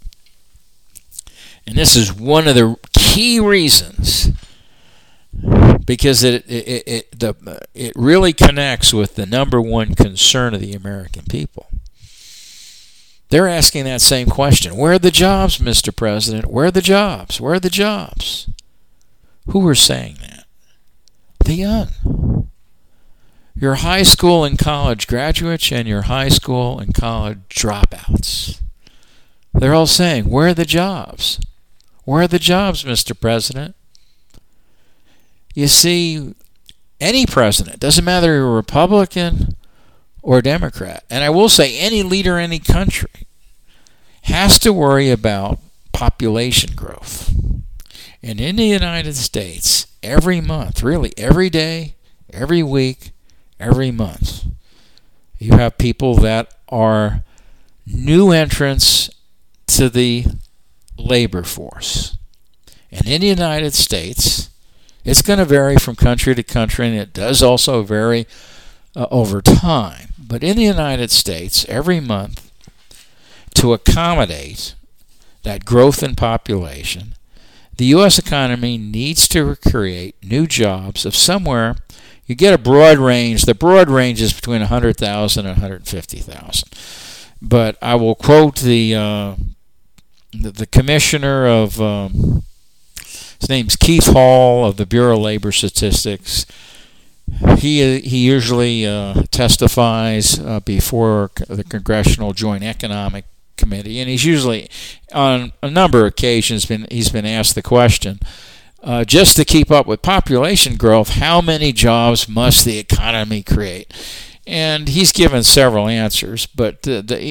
And this is one of the key reasons, because it really connects with the number one concern of the American people. They're asking that same question. Where are the jobs, Mr. President? Where are the jobs? Where are the jobs? Who are saying that? The young. Your high school and college graduates and your high school and college dropouts. They're all saying, where are the jobs? Where are the jobs, Mr. President? You see, any president, doesn't matter if you're a Republican or Democrat, and I will say any leader in any country, has to worry about population growth. And in the United States, every month, really every day, every week, every month, you have people that are new entrants to the labor force. And in the United States, it's going to vary from country to country, and it does also vary over time. But in the United States, every month, to accommodate that growth in population, the U.S. economy needs to create new jobs of somewhere. You get a broad range. The broad range is between 100,000 and 150,000. But I will quote the commissioner of, his name's Keith Hall of the Bureau of Labor Statistics. He usually testifies before the Congressional Joint Economic Committee, and he's usually, on a number of occasions, he's been asked the question, just to keep up with population growth, how many jobs must the economy create? And he's given several answers, but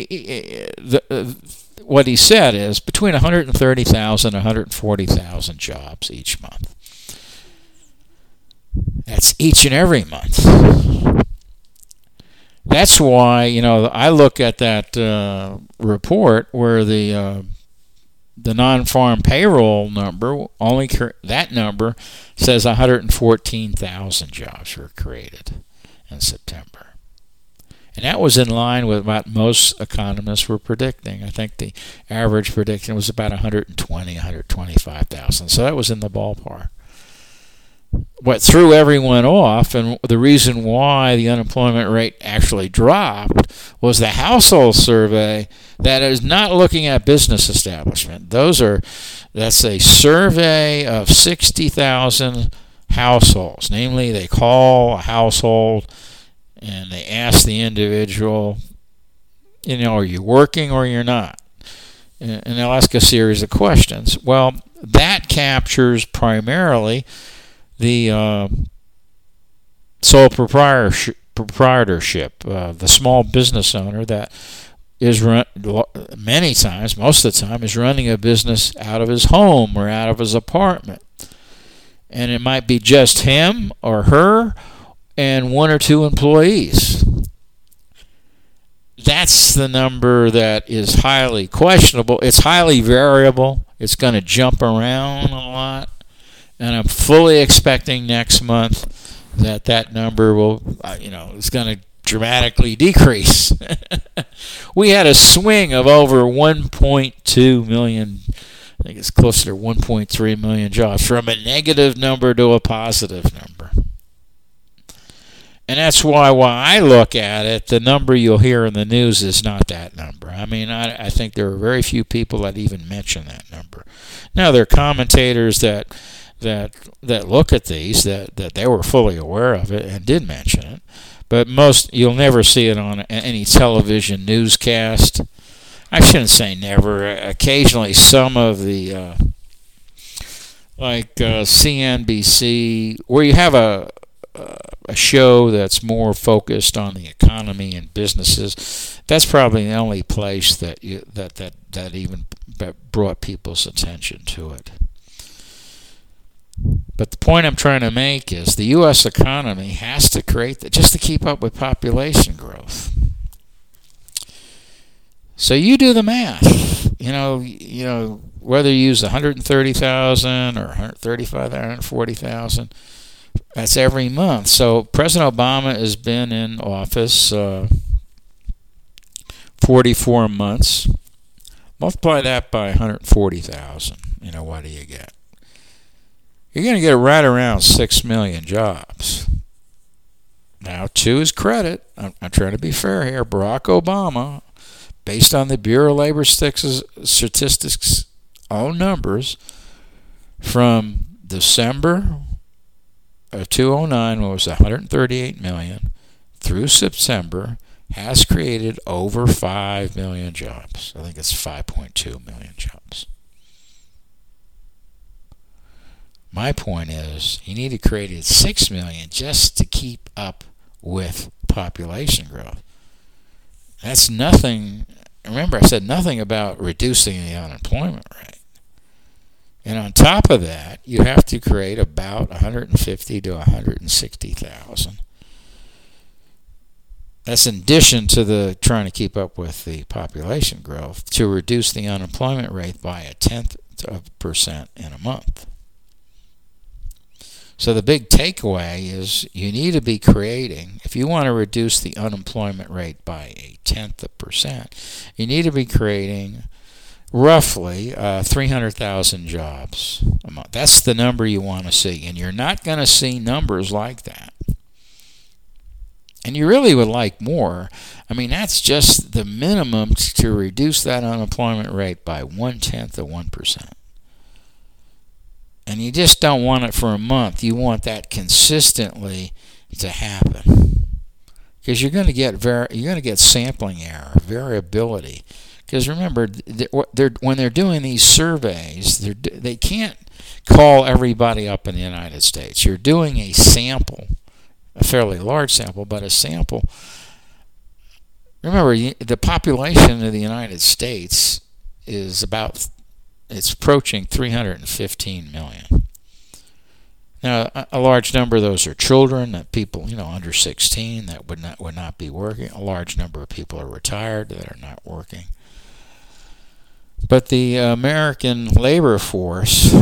what he said is between 130,000 and 140,000 jobs each month. That's each and every month. That's why, I look at that report where the non-farm payroll number, that number says 114,000 jobs were created in September. And that was in line with what most economists were predicting. I think the average prediction was about 120,000, 125,000. So that was in the ballpark. what threw everyone off, and the reason why the unemployment rate actually dropped, was the household survey that is not looking at business establishment. That's a survey of 60,000 households. Namely, they call a household and they ask the individual, are you working or you're not? And they'll ask a series of questions. Well, that captures primarily the sole proprietorship, the small business owner that is many times, most of the time, is running a business out of his home or out of his apartment. And it might be just him or her and one or two employees. That's the number that is highly questionable. It's highly variable. It's going to jump around a lot. And I'm fully expecting next month that number is going to dramatically decrease. We had a swing of over 1.2 million, I think it's closer to 1.3 million jobs, from a negative number to a positive number. And that's why I look at it, the number you'll hear in the news is not that number. I mean, I think there are very few people that even mention that number. Now, there are commentators that look at these, that they were fully aware of it and did mention it. But you'll never see it on any television newscast. I shouldn't say never. Occasionally, some of the, CNBC, where you have a show that's more focused on the economy and businesses, that's probably the only place that even brought people's attention to it. But the point I'm trying to make is the U.S. economy has to create that just to keep up with population growth. So you do the math. Whether you use 130,000 or 135,000, 140,000, that's every month. So President Obama has been in office 44 months. Multiply that by 140,000. What do you get? You're going to get right around 6 million jobs. Now, to his credit, I'm trying to be fair here, Barack Obama, based on the Bureau of Labor Statistics' own numbers, from December of 2009, when it was 138 million, through September, has created over 5 million jobs. I think it's 5.2 million jobs. My point is, you need to create 6 million just to keep up with population growth. That's nothing. Remember, I said nothing about reducing the unemployment rate. And on top of that, you have to create about 150 to 160,000. That's in addition to the trying to keep up with the population growth, to reduce the unemployment rate by 0.1% in a month. So the big takeaway is you need to be creating, if you want to reduce the unemployment rate by 0.1%, you need to be creating roughly 300,000 jobs a month. That's the number you want to see, and you're not going to see numbers like that. And you really would like more. I mean, that's just the minimum to reduce that unemployment rate by 0.1%. And you just don't want it for a month. You want that consistently to happen, because you're going to get sampling error, variability. Because remember, when they're doing these surveys, they can't call everybody up in the United States. You're doing a sample, a fairly large sample, but a sample. Remember, the population of the United States is it's approaching 315 million. Now, a large number of those are children, that people, under 16 that would not be working. A large number of people are retired that are not working. But the American labor force,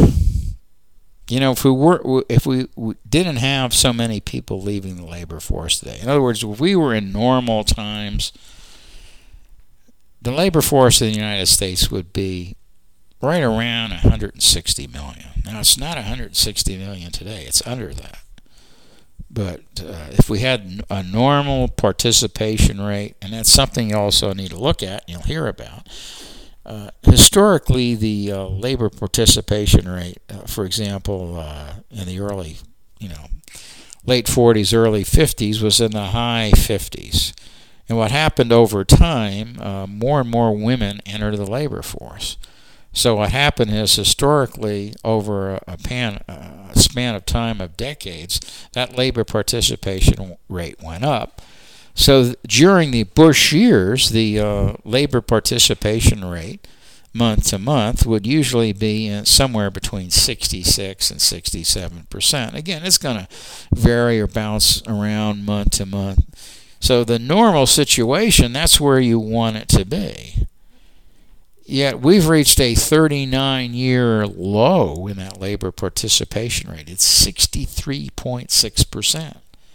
if we didn't have so many people leaving the labor force today, in other words, if we were in normal times, the labor force of the United States would be right around 160 million. Now, it's not 160 million today. It's under that. But if we had a normal participation rate, and that's something you also need to look at and you'll hear about, historically the labor participation rate, for example, in the early, late 40s, early 50s, was in the high 50s. And what happened over time, more and more women entered the labor force. So what happened is, historically, over a span of time of decades, that labor participation rate went up. So during the Bush years, the labor participation rate, month to month, would usually be somewhere between 66 and 67%. Again, it's going to vary or bounce around month to month. So the normal situation, that's where you want it to be. Yet we've reached a 39-year low in that labor participation rate. It's 63.6%.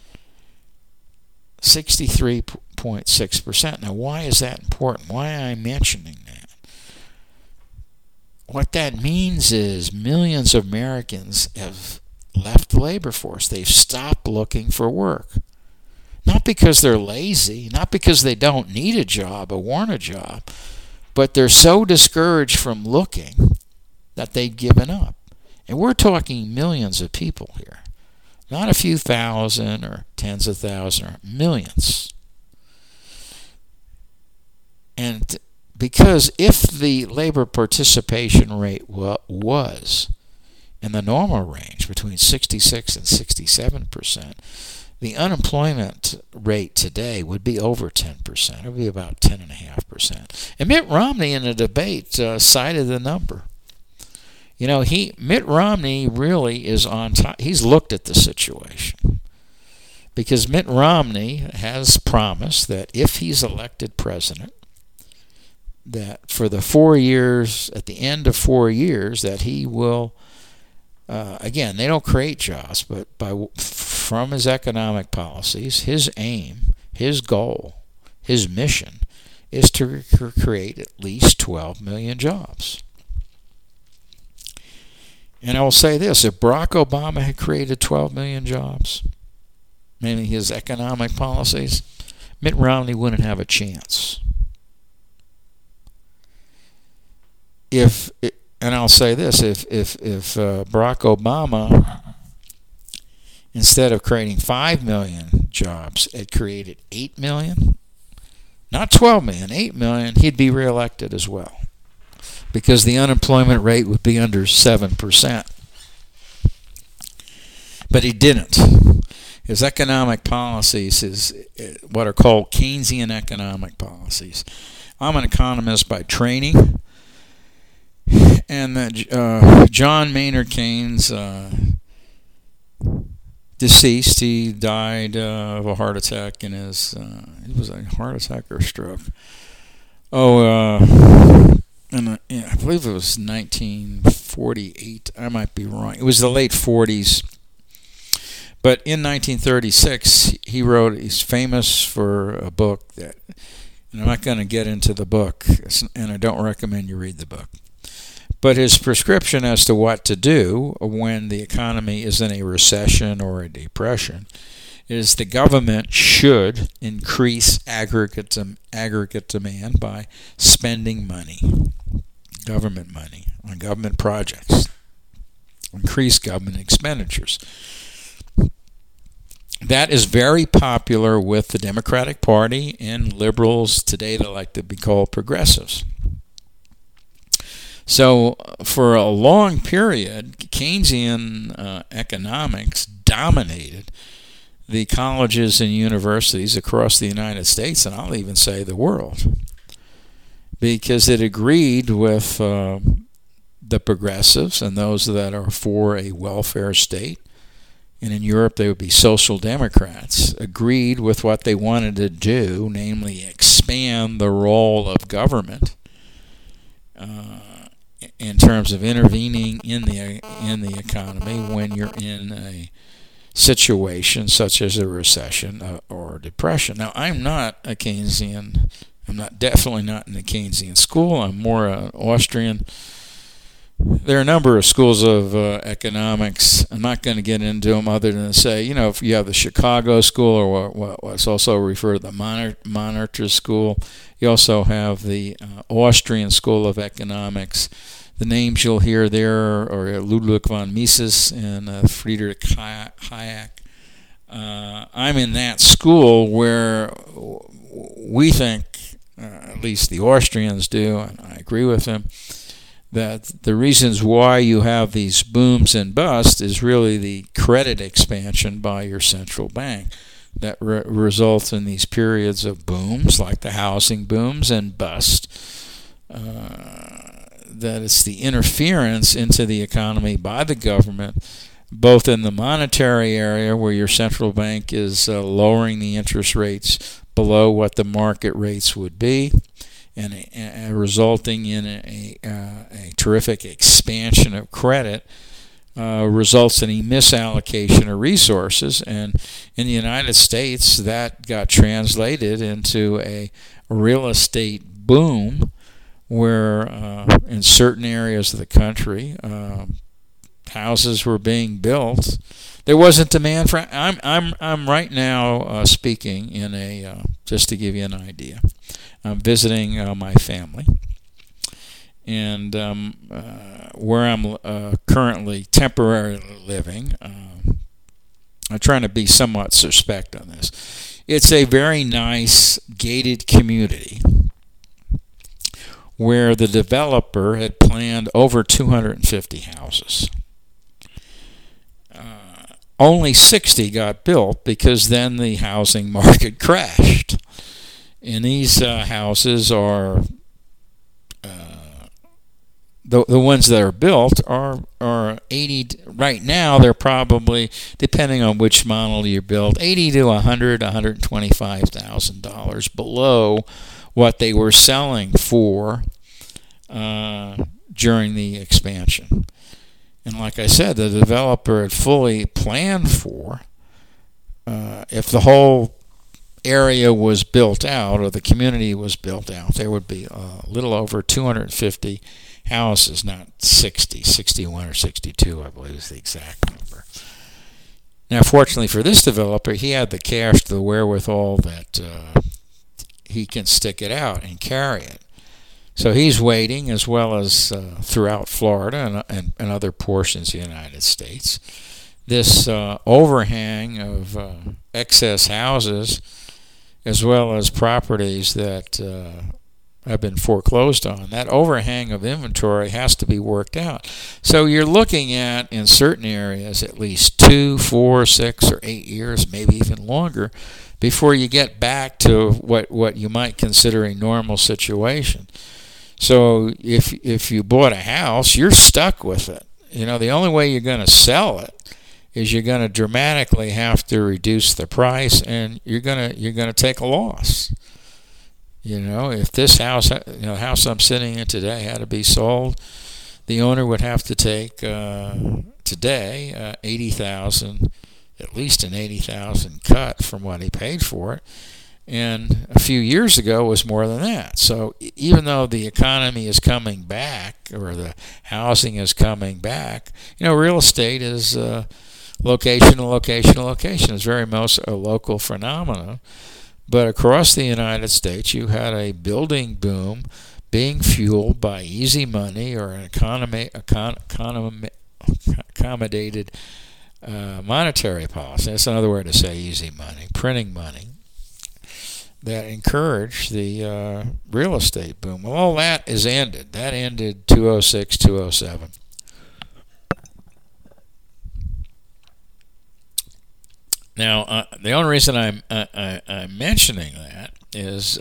63.6%. Now, why is that important? Why am I mentioning that? What that means is millions of Americans have left the labor force. They've stopped looking for work. Not because they're lazy, not because they don't need a job or want a job, but they're so discouraged from looking that they've given up. And we're talking millions of people here. Not a few thousand or tens of thousands, or millions. And because if the labor participation rate was in the normal range, between 66 and 67%, the unemployment rate today would be over 10%. It would be about 10.5%. And Mitt Romney in the debate cited the number. Mitt Romney really is on top. He's looked at the situation. Because Mitt Romney has promised that if he's elected president, that for the 4 years, at the end of 4 years, that he will, again, they don't create jobs, but from his economic policies, his aim, his goal, his mission is to create at least 12 million jobs. And I will say this, if Barack Obama had created 12 million jobs, meaning his economic policies, Mitt Romney wouldn't have a chance. And I'll say this, if Barack Obama, instead of creating 5 million jobs, had created 8 million, not 12 million, 8 million, he'd be reelected as well. Because the unemployment rate would be under 7%. But he didn't. His economic policies is what are called Keynesian economic policies. I'm an economist by training. And John Maynard Keynes, deceased, he died of a heart attack in his, it was a heart attack or a stroke. I believe it was 1948. I might be wrong. It was the late 40s. But in 1936, he's famous for a book that, and I'm not going to get into the book, and I don't recommend you read the book. But his prescription as to what to do when the economy is in a recession or a depression is the government should increase aggregate demand by spending money, government money, on government projects, increase government expenditures. That is very popular with the Democratic Party and liberals today that like to be called progressives. So for a long period, Keynesian economics dominated the colleges and universities across the United States, and I'll even say the world, because it agreed with the progressives and those that are for a welfare state. And in Europe, they would be social democrats, agreed with what they wanted to do, namely expand the role of government in terms of intervening in the economy when you're in a situation such as a recession or a depression. Now, I'm not a Keynesian. I'm definitely not in the Keynesian school. I'm more an Austrian There are a number of schools of economics. I'm not going to get into them other than to say, if you have the Chicago School, or what's also referred to the Monitor School. You also have the Austrian School of Economics. The names you'll hear there are Ludwig von Mises and Friedrich Hayek. I'm in that school where we think, at least the Austrians do, and I agree with them, that the reasons why you have these booms and busts is really the credit expansion by your central bank that results in these periods of booms, like the housing booms, and bust. That it's the interference into the economy by the government, both in the monetary area where your central bank is lowering the interest rates below what the market rates would be, and resulting in a terrific expansion of credit, results in a misallocation of resources. And in the United States, that got translated into a real estate boom, where in certain areas of the country, houses were being built. There wasn't demand for. I'm right now speaking in a just to give you an idea. I'm visiting my family, and where I'm currently temporarily living. I'm trying to be somewhat suspect on this. It's a very nice gated community where the developer had planned over 250 houses. Only 60 got built because then the housing market crashed. And these houses are, the ones that are built are 80, right now they're probably, depending on which model you build, $80 to $125,000 below what they were selling for during the expansion. And like I said, the developer had fully planned for, if the whole area was built out, or the community was built out, there would be a little over 250 houses, not 60, 61 or 62, I believe is the exact number. Now, fortunately for this developer, he had the cash, the wherewithal that he can stick it out and carry it. So he's waiting, as well as throughout Florida and other portions of the United States, this overhang of excess houses, as well as properties that have been foreclosed on. That overhang of inventory has to be worked out. So you're looking at, in certain areas, at least 2, 4, 6, or 8 years, maybe even longer, before you get back to what you might consider a normal situation. So if you bought a house, you're stuck with it. The only way you're going to sell it is you're going to dramatically have to reduce the price, and you're going to take a loss. If this house, the house I'm sitting in today, had to be sold, the owner would have to take today $80,000, at least an $80,000 cut from what he paid for it. And a few years ago it was more than that. So even though the economy is coming back, or the housing is coming back, real estate is location to location to location. It's very much a local phenomenon. But across the United States, you had a building boom being fueled by easy money, or an accommodated monetary policy. That's another way to say easy money, printing money, that encouraged the real estate boom. Well, all that is ended. That ended 2006, 2007. Now, the only reason I'm mentioning that is,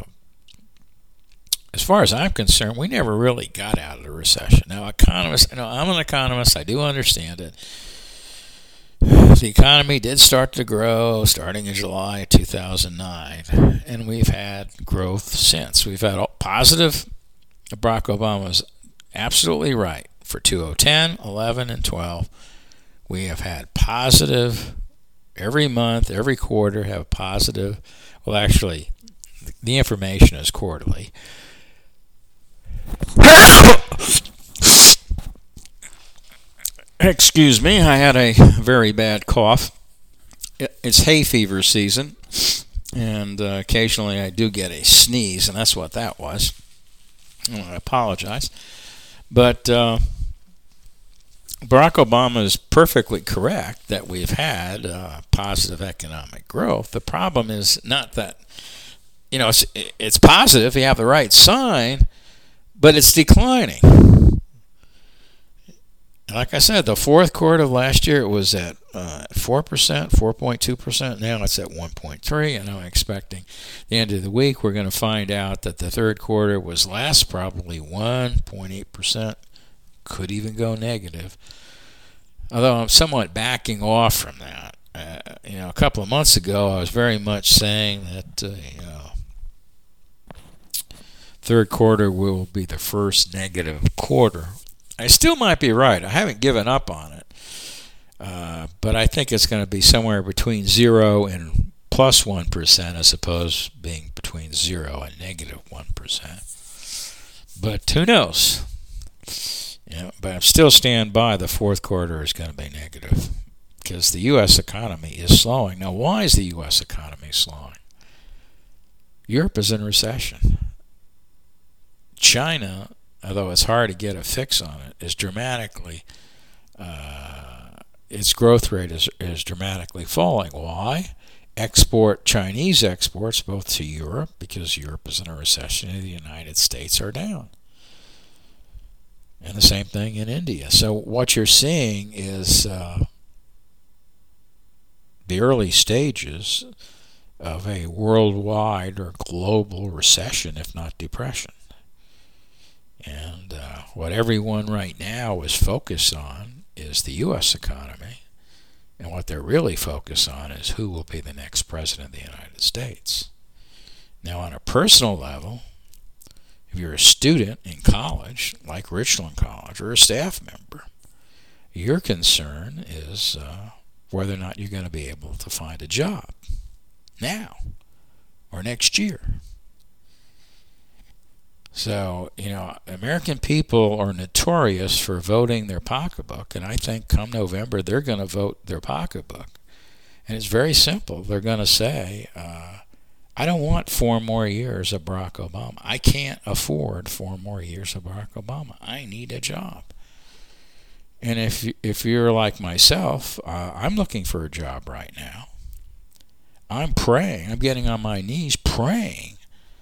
as far as I'm concerned, we never really got out of the recession. Now, economists, I'm an economist. I do understand it. The economy did start to grow starting in July 2009, and we've had growth since. We've had positive. Barack Obama was absolutely right. For 2010, 11, and 12, we have had positive every month, every quarter have positive. Well, actually, the information is quarterly. Excuse me, I had a very bad cough. It's hay fever season, and occasionally I do get a sneeze, and that's what that was. I apologize. But Barack Obama is perfectly correct that we've had positive economic growth. The problem is not that, it's positive if you have the right sign, but it's declining. Like I said, the fourth quarter of last year it was at 4%, 4.2%. Now it's at 1.3%, and I'm expecting at the end of the week we're going to find out that the third quarter was less, probably 1.8%, could even go negative. Although I'm somewhat backing off from that. A couple of months ago I was very much saying that third quarter will be the first negative quarter. I still might be right. I haven't given up on it. But I think it's going to be somewhere between 0 and plus 1% as opposed to being between 0 and negative 1%. But who knows? But I still stand by the fourth quarter is going to be negative because the U.S. economy is slowing. Now, why is the U.S. economy slowing? Europe is in recession. China, although it's hard to get a fix on it, is dramatically, its growth rate is dramatically falling. Why? Chinese exports both to Europe, because Europe is in a recession, and the United States are down. And the same thing in India. So what you're seeing is the early stages of a worldwide or global recession, if not depression. And what everyone right now is focused on is the U.S. economy. And what they're really focused on is who will be the next president of the United States. Now, on a personal level, if you're a student in college, like Richland College, or a staff member, your concern is whether or not you're going to be able to find a job now or next year. So, American people are notorious for voting their pocketbook, and I think come November they're going to vote their pocketbook. And it's very simple. They're going to say, I don't want 4 more years of Barack Obama. I can't afford 4 more years of Barack Obama. I need a job. And if you're like myself, I'm looking for a job right now. I'm praying. I'm getting on my knees praying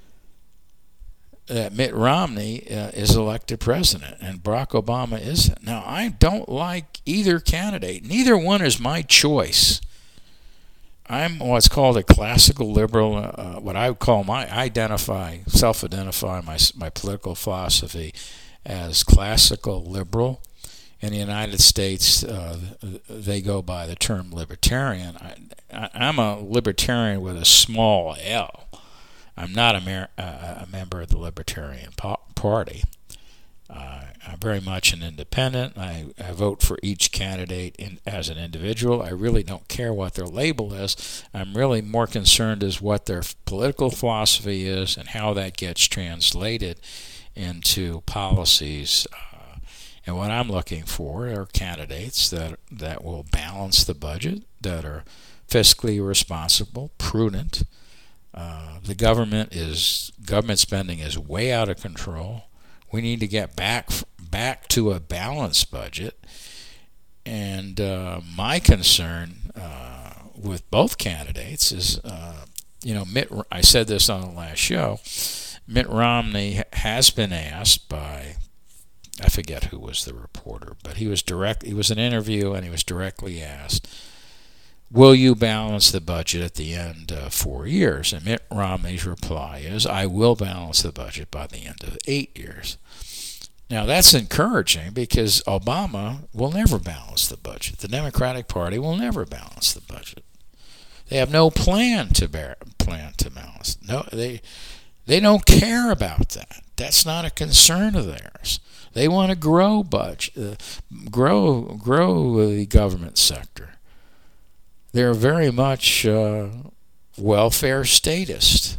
that Mitt Romney is elected president and Barack Obama isn't. Now, I don't like either candidate. Neither one is my choice. I'm what's called a classical liberal, what I would call self-identify my political philosophy as classical liberal. In the United States, they go by the term libertarian. I'm a libertarian with a small L. I'm not a member of the Libertarian Party. I'm very much an independent. I vote for each candidate as an individual. I really don't care what their label is. I'm really more concerned as what their political philosophy is and how that gets translated into policies. And what I'm looking for are candidates that will balance the budget, that are fiscally responsible, prudent. The government spending is way out of control. We need to get back to a balanced budget. And my concern with both candidates is, I said this on the last show, Mitt Romney has been asked by, I forget who was the reporter, but it was an interview and he was directly asked, will you balance the budget at the end of 4 years? And Mitt Romney's reply is, I will balance the budget by the end of 8 years. Now, that's encouraging because Obama will never balance the budget. The Democratic Party will never balance the budget. They have no plan to balance. No, they don't care about that. That's not a concern of theirs. They want to grow the government sector. They're very much welfare statist.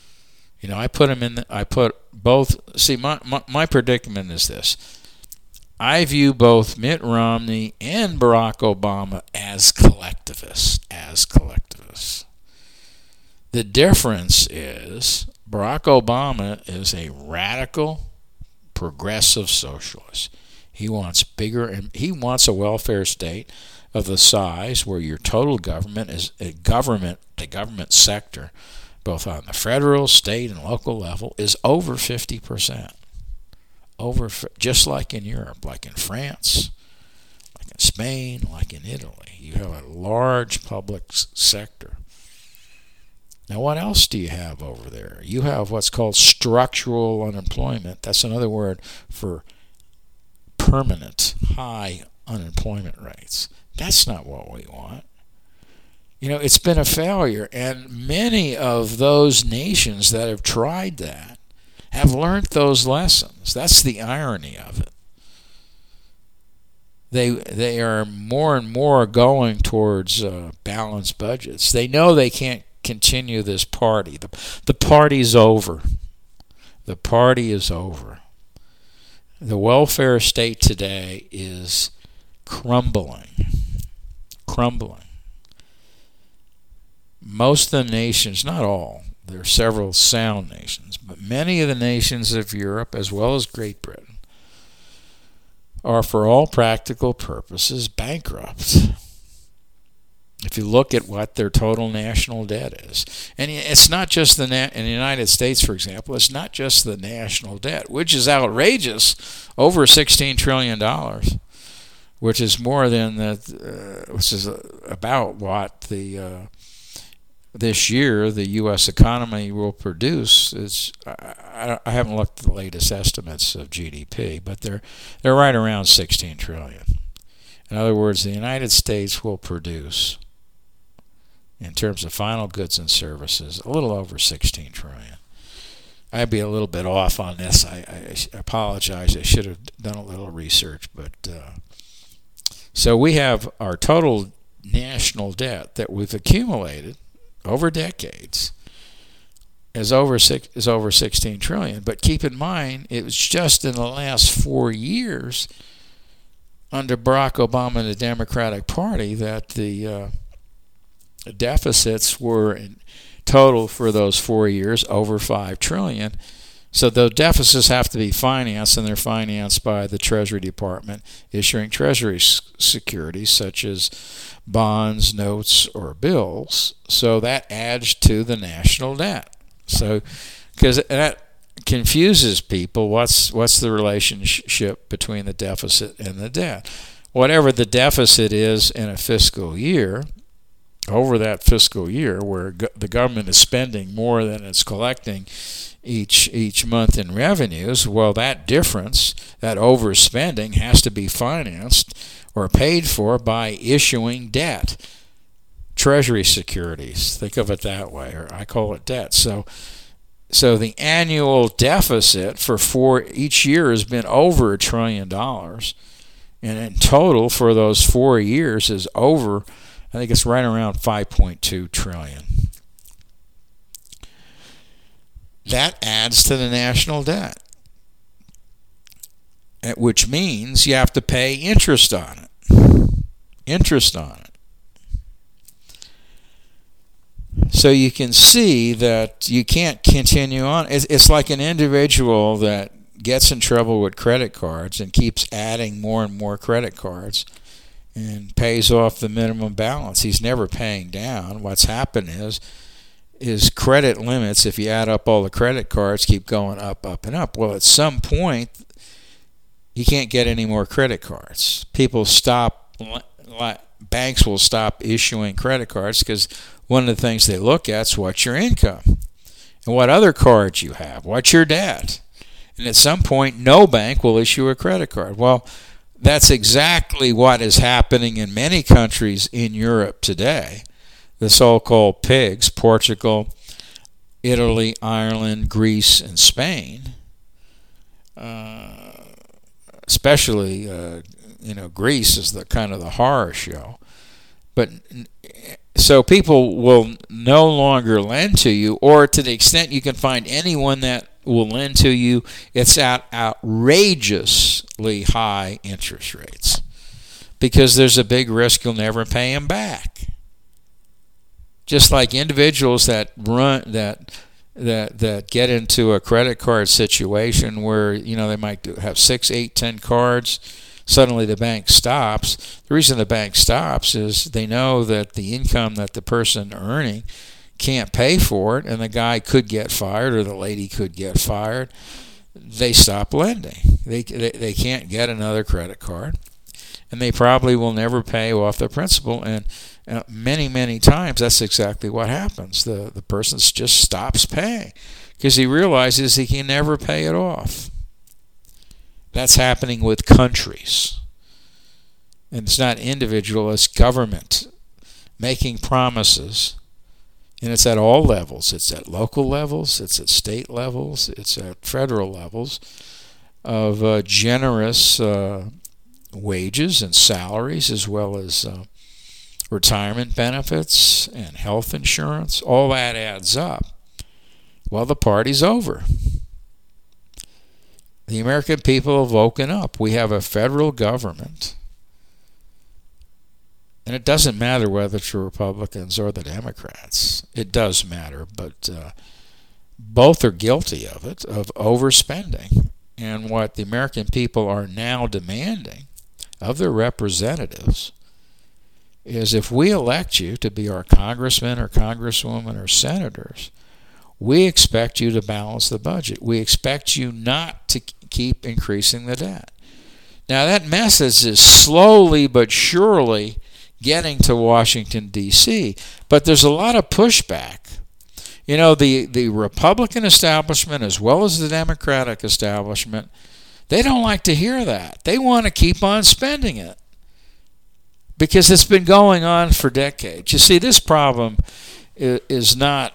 I put them in. I put both. See, my predicament is this: I view both Mitt Romney and Barack Obama as collectivists. The difference is Barack Obama is a radical, progressive socialist. He wants he wants a welfare state of the size where your total government is the government sector, both on the federal, state, and local level, is over 50%. Just like in Europe, like in France, like in Spain, like in Italy. You have a large public sector. Now, what else do you have over there? You have what's called structural unemployment. That's another word for permanent high unemployment rates. That's not what we want. It's been a failure, and many of those nations that have tried that have learned those lessons. That's the irony of it. They are more and more going towards balanced budgets. They know they can't continue this party. The party's over. The party is over. The welfare state today is crumbling. Most of the nations, not all, there are several sound nations, but many of the nations of Europe, as well as Great Britain, are for all practical purposes bankrupt. If you look at what their total national debt is. And it's not just in the United States, for example, it's not just the national debt, which is outrageous, over $16 trillion, which is more than which is about what this year the U.S. economy will produce. I haven't looked at the latest estimates of GDP, but they're right around $16 trillion. In other words, the United States will produce, in terms of final goods and services, a little over $16 trillion. I'd be a little bit off on this. I apologize. I should have done a little research. But so we have our total national debt that we've accumulated over decades is over 16 trillion. But keep in mind, it was just in the last 4 years under Barack Obama and the Democratic Party that the deficits were in total for those 4 years over $5 trillion. So the deficits have to be financed, and they're financed by the Treasury Department issuing Treasury securities such as bonds, notes, or bills. So that adds to the national debt. So, because that confuses people, what's the relationship between the deficit and the debt? Whatever the deficit is in a fiscal year, over that fiscal year where the government is spending more than it's collecting each month in revenues, well, that difference, that overspending, has to be financed or paid for by issuing debt, Treasury securities. Think of it that way, or I call it debt. So the annual deficit for each year has been over $1 trillion, and in total for those 4 years is over, I think it's right around $5.2 trillion. That adds to the national debt, which means you have to pay interest on it. So you can see that you can't continue on. It's like an individual that gets in trouble with credit cards and keeps adding more and more credit cards and pays off the minimum balance. He's never paying down. What's happened is credit limits, if you add up all the credit cards, keep going up, and up. Well, at some point, you can't get any more credit cards. Banks will stop issuing credit cards because one of the things they look at is what's your income and what other cards you have, what's your debt. And at some point, no bank will issue a credit card. Well, that's exactly what is happening in many countries in Europe today. The so-called PIGS, Portugal, Italy, Ireland, Greece, and Spain, especially, Greece is the kind of the horror show. But so people will no longer lend to you, or to the extent you can find anyone that will lend to you, it's at outrageously high interest rates because there's a big risk you'll never pay them back. Just like individuals that get into a credit card situation where they might have 6, 8, 10 cards. Suddenly the bank stops. The reason the bank stops is they know that the income that the person earning can't pay for it, and the guy could get fired or the lady could get fired. They stop lending. They can't get another credit card, and they probably will never pay off the principal. And many times that's exactly what happens. The person just stops paying because he realizes he can never pay it off. That's happening with countries. And it's not individual, it's government making promises. And it's at all levels. It's at local levels, it's at state levels, it's at federal levels of generous wages and salaries, as well as retirement benefits and health insurance. All that adds up. Well, the party's over. The American people have woken up. We have a federal government. And it doesn't matter whether it's the Republicans or the Democrats. It does matter, but both are guilty of it, of overspending. And what the American people are now demanding of their representatives is, if we elect you to be our congressmen or congresswomen or senators, we expect you to balance the budget. We expect you not to keep increasing the debt. Now, that message is slowly but surely getting to Washington, D.C., but there's a lot of pushback. The Republican establishment as well as the Democratic establishment, they don't like to hear that. They want to keep on spending it because it's been going on for decades. You see, this problem is not,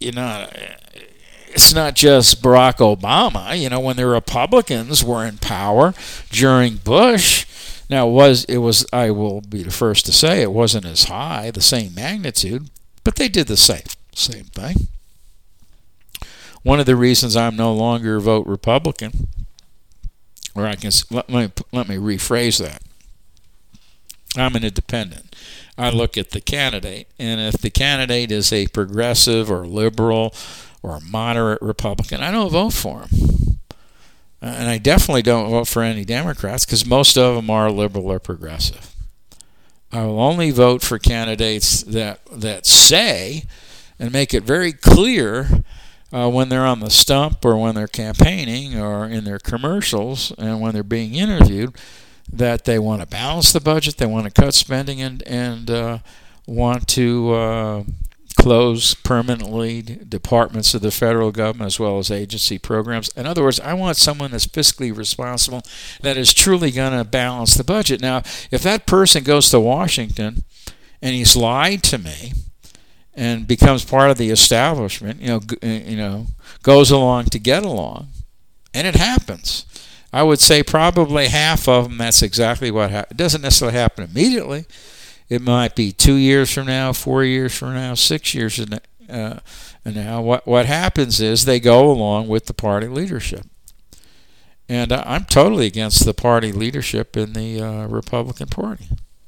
it's not just Barack Obama. When the Republicans were in power during Bush, now I will be the first to say it wasn't as high, the same magnitude, but they did the same thing. One of the reasons I'm no longer vote Republican, or let me rephrase that. I'm an independent. I look at the candidate, and if the candidate is a progressive or liberal or a moderate Republican, I don't vote for him. And I definitely don't vote for any Democrats because most of them are liberal or progressive. I will only vote for candidates that say and make it very clear when they're on the stump or when they're campaigning or in their commercials and when they're being interviewed that they want to balance the budget, they want to cut spending, and want to close permanently departments of the federal government as well as agency programs. In other words, I want someone that's fiscally responsible, that is truly going to balance the budget. Now, if that person goes to Washington and he's lied to me and becomes part of the establishment, goes along to get along, and it happens, I would say probably half of them, that's exactly what happens. It doesn't necessarily happen immediately. It might be 2 years from now, 4 years from now, 6 years from now. What happens is they go along with the party leadership. And I'm totally against the party leadership in the Republican Party.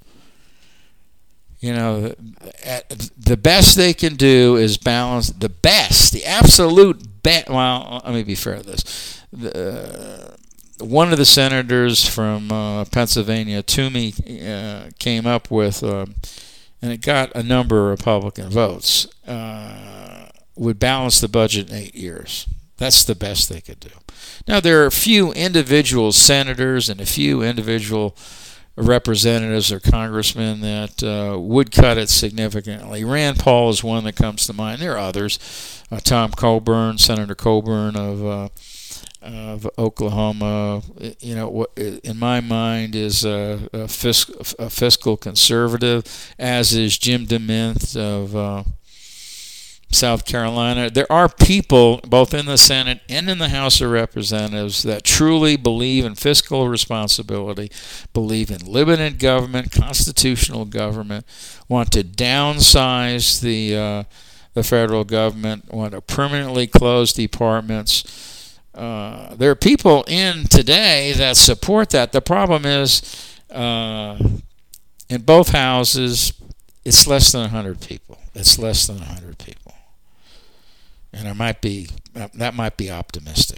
The best they can do is balance the absolute best. Well, let me be fair to this. One of the senators from Pennsylvania, Toomey, came up with, and it got a number of Republican votes, would balance the budget in 8 years. That's the best they could do. Now, there are a few individual senators and a few individual representatives or congressmen that would cut it significantly. Rand Paul is one that comes to mind. There are others. Tom Coburn, Senator Coburn of Oklahoma, in my mind is a fiscal conservative, as is Jim DeMint of South Carolina. There are people both in the Senate and in the House of Representatives that truly believe in fiscal responsibility, believe in limited government, constitutional government, want to downsize the federal government, want to permanently close departments, There are people in today that support that. The problem is, in both houses, it's less than 100 people. It's less than 100 people. And that might be optimistic.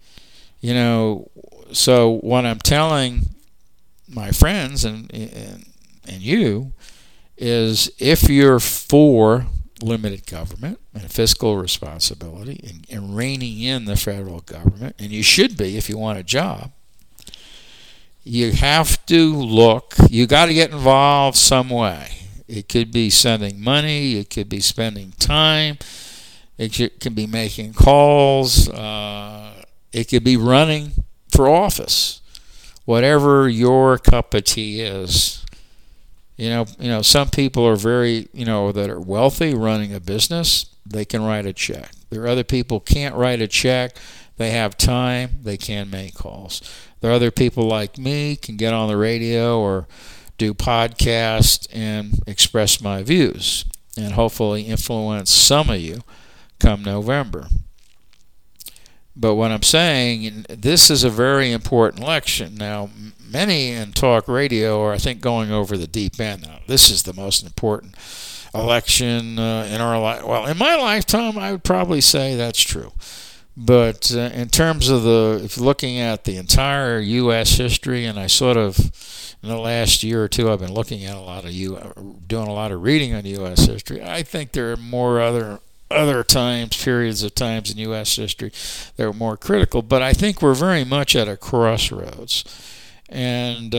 So what I'm telling my friends and you is, if you're for limited government and fiscal responsibility and reining in the federal government, and you should be if you want a job, you have to look, you got to get involved some way. It could be sending money, it could be spending time, it can be making calls, it could be running for office. Whatever your cup of tea is. Some people are very, that are wealthy, running a business, they can write a check. There are other people can't write a check, they have time, they can make calls. There are other people like me, can get on the radio or do podcasts and express my views and hopefully influence some of you come November. But what I'm saying, this is a very important election. Now, many in talk radio are, I think, going over the deep end now. This is the most important election in our life. Well, in my lifetime, I would probably say that's true. But in terms of if you're looking at the entire U.S. history, and I sort of, in the last year or two, I've been looking at doing a lot of reading on U.S. history. I think there are more other periods of times in U.S. history that are more critical, but I think we're very much at a crossroads. And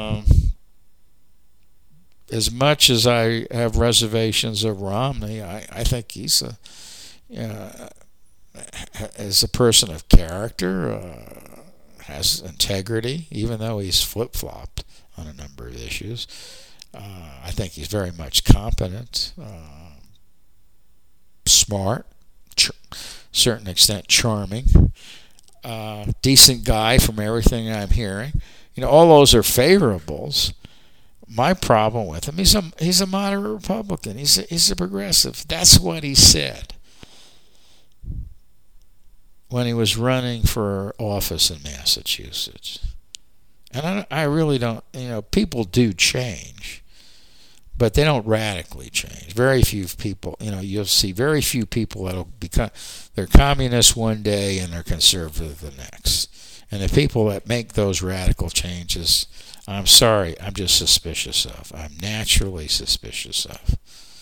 as much as I have reservations of Romney, I think he's as a person of character, has integrity, even though he's flip-flopped on a number of issues. I think he's very much competent, smart, certain extent charming, decent guy from everything I'm hearing. All those are favorables. My problem with him, he's a moderate Republican. He's a progressive. That's what he said when he was running for office in Massachusetts. And I really don't, people do change, but they don't radically change. Very few people, you'll see very few people that'll become, they're communists one day and they're conservative the next. And the people that make those radical changes, I'm sorry, I'm just suspicious of. I'm naturally suspicious of.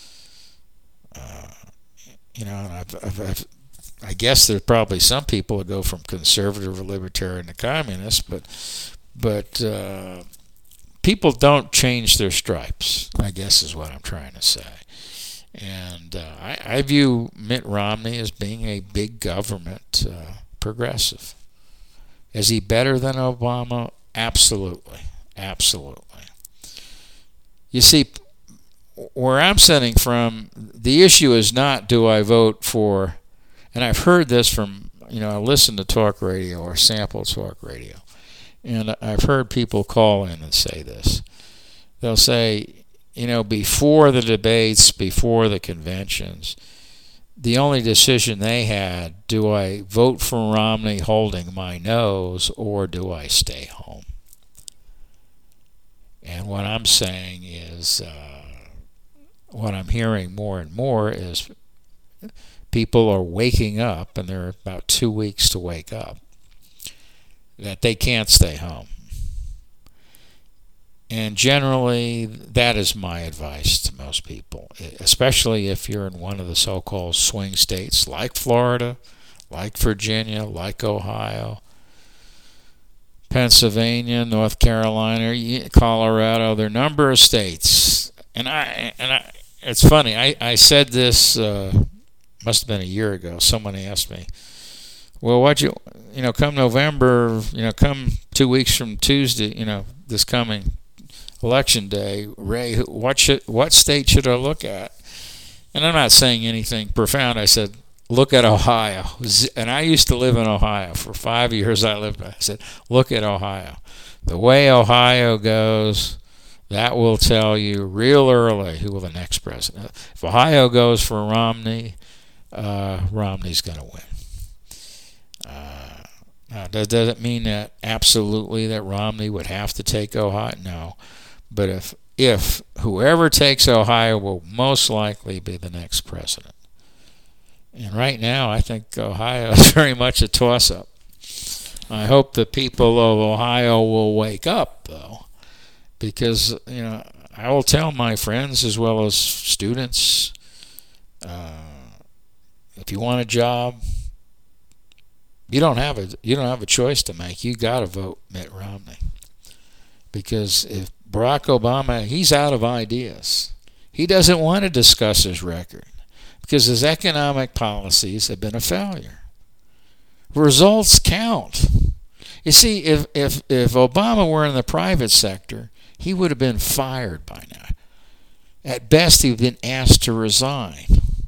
And I guess there's probably some people that go from conservative or libertarian to communist, but people don't change their stripes, I guess is what I'm trying to say. And I view Mitt Romney as being a big government progressive. Is he better than Obama? Absolutely. Absolutely. You see, where I'm sitting from, the issue is not do I vote for, and I've heard this from, I listen to talk radio or sample talk radio, and I've heard people call in and say this. They'll say, before the debates, before the conventions, the only decision they had, do I vote for Romney holding my nose or do I stay home? And what I'm saying is, what I'm hearing more and more is people are waking up, and there are about 2 weeks to wake up, that they can't stay home. And generally, that is my advice to most people, especially if you're in one of the so-called swing states like Florida, like Virginia, like Ohio, Pennsylvania, North Carolina, Colorado. There are a number of states. And it's funny, I said this, must have been a year ago. Someone asked me, well, come November, come 2 weeks from Tuesday, this coming Election Day, Ray, what state should I look at? And I'm not saying anything profound. I said, look at Ohio. And I used to live in Ohio. For 5 years I said, look at Ohio. The way Ohio goes, that will tell you real early who will the next president. If Ohio goes for Romney, Romney's going to win. Does it mean that absolutely that Romney would have to take Ohio? No. But if whoever takes Ohio will most likely be the next president. And right now, I think Ohio is very much a toss-up. I hope the people of Ohio will wake up, though, because I will tell my friends as well as students, if you want a job, you don't have a choice to make. You got to vote Mitt Romney, because if Barack Obama, he's out of ideas. He doesn't want to discuss his record because his economic policies have been a failure. Results count. You see, if Obama were in the private sector, he would have been fired by now. At best, he'd been asked to resign.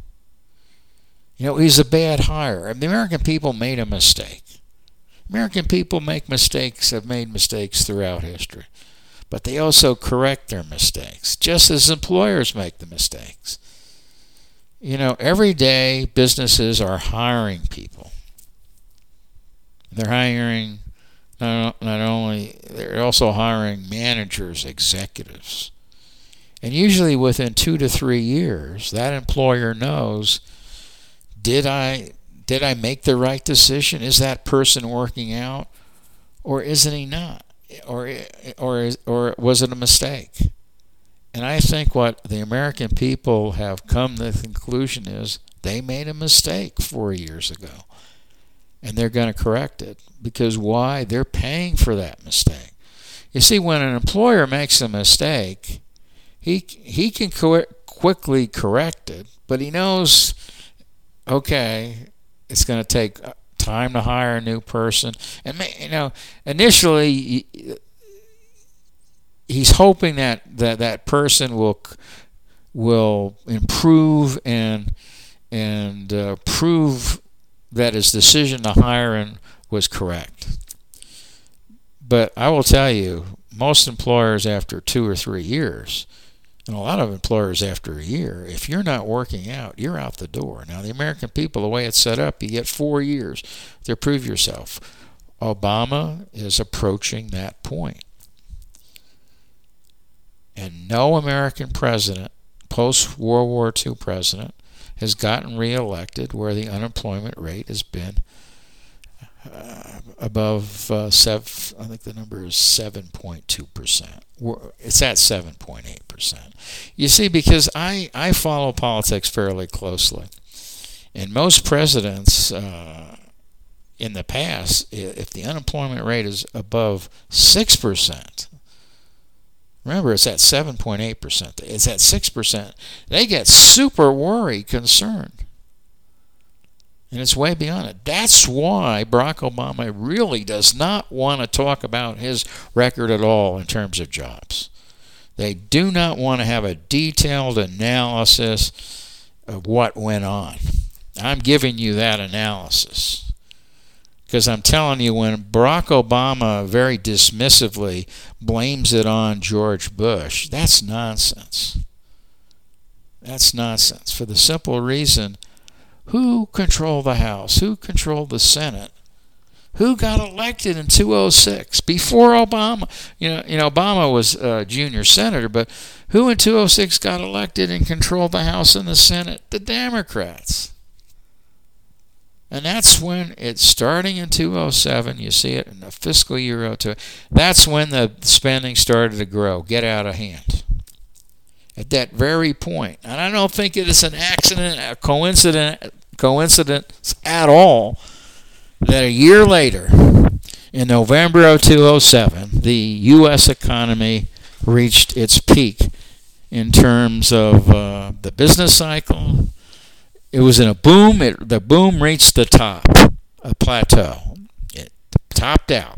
He's a bad hire. The American people made a mistake. American people make mistakes, have made mistakes throughout history. But they also correct their mistakes, just as employers make the mistakes. Every day businesses are hiring people. They're hiring they're also hiring managers, executives. And usually within 2 to 3 years, that employer knows, did I make the right decision? Is that person working out, or isn't he not? Or was it a mistake? And I think what the American people have come to the conclusion is they made a mistake 4 years ago. And they're going to correct it. Because why? They're paying for that mistake. You see, when an employer makes a mistake, he can quickly correct it, but he knows, okay, it's going to take time to hire a new person. And initially, he's hoping that person will improve and prove that his decision to hire was correct. But I will tell you, most employers after 2 or 3 years, and a lot of employers after a year, if you're not working out, you're out the door. Now, the American people, the way it's set up, you get 4 years to prove yourself. Obama is approaching that point. And no American president, post-World War II president, has gotten reelected where the unemployment rate has been above 7. I think the number is 7.2%. It's at 7.8%. You see, because I follow politics fairly closely, and most presidents in the past, if the unemployment rate is above 6%. Remember, it's at 7.8%. It's at 6%. They get super worried, concerned. And it's way beyond it. That's why Barack Obama really does not want to talk about his record at all in terms of jobs. They do not want to have a detailed analysis of what went on. I'm giving you that analysis. Because I'm telling you, when Barack Obama very dismissively blames it on George Bush, that's nonsense. That's nonsense. For the simple reason, who controlled the House? Who controlled the Senate? Who got elected in 2006 before Obama? Obama was a junior senator, but who in 2006 got elected and controlled the House and the Senate? The Democrats. And that's when it's starting in 2007. You see it in the fiscal year 02. That's when the spending started to grow, get out of hand. At that very point. And I don't think it is an accident, a coincidence at all, that a year later, in November of 2007, the U.S. economy reached its peak in terms of the business cycle. It was in a boom. The boom reached the top, a plateau. It topped out.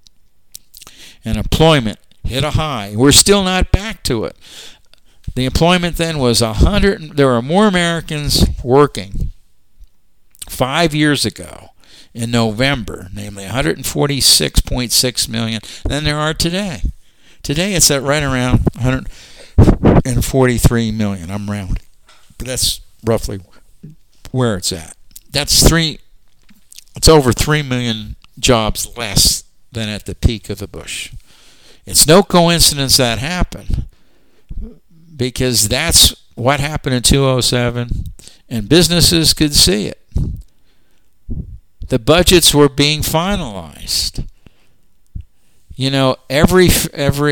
And employment hit a high. We're still not back to it. The employment then was 100. There were more Americans working 5 years ago in November, namely 146.6 million, than there are today. Today it's at right around 143 million. I'm rounding. But that's roughly where it's at. It's over 3 million jobs less than at the peak of the Bush. It's no coincidence that happened, because that's what happened in 2007, and businesses could see it. The budgets were being finalized. You know, it's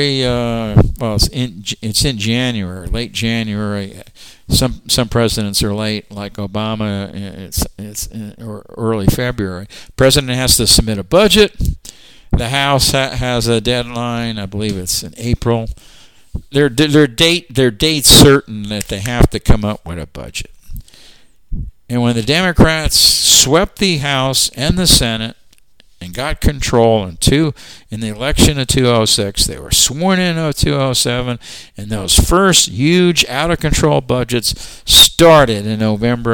in January, late January. Some presidents are late, like Obama. It's or early February. President has to submit a budget. The House has a deadline. I believe it's in April. Their date's certain that they have to come up with a budget. And when the Democrats swept the House and the Senate and got control in the election of 2006, they were sworn in 2007, and those first huge out-of-control budgets started in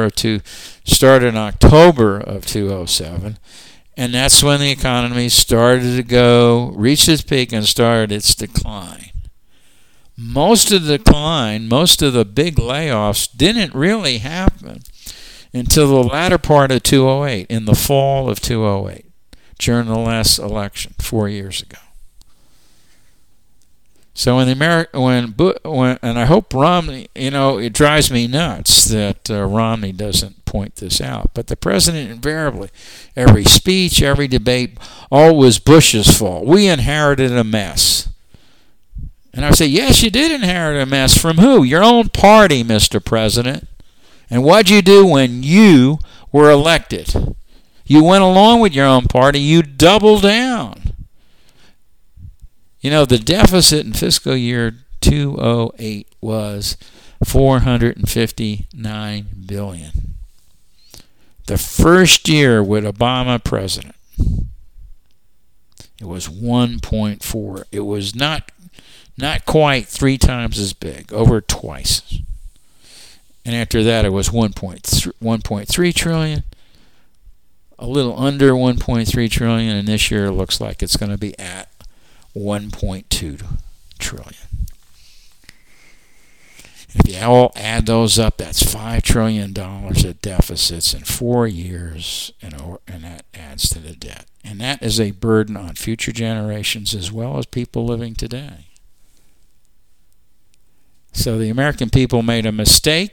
October of 2007, and that's when the economy started to reach its peak and started its decline. Most of the big layoffs didn't really happen until the latter part of 2008, in the fall of 2008, during the last election 4 years ago. So and I hope Romney, it drives me nuts that Romney doesn't point this out, but the president invariably, every speech, every debate, all was Bush's fault. We inherited a mess. And I say, yes, you did inherit a mess. From who? Your own party, Mr. President. And what'd you do when you were elected? You went along with your own party. You doubled down. The deficit in fiscal year 2008 was $459 billion. The first year with Obama president, it was 1.4. It was not quite 3 times as big, over twice. And after that, it was 1.3 trillion, a little under 1.3 trillion, and this year it looks like it's going to be at 1.2 trillion. If you all add those up, that's $5 trillion of deficits in 4 years, and that adds to the debt. And that is a burden on future generations as well as people living today. So the American people made a mistake,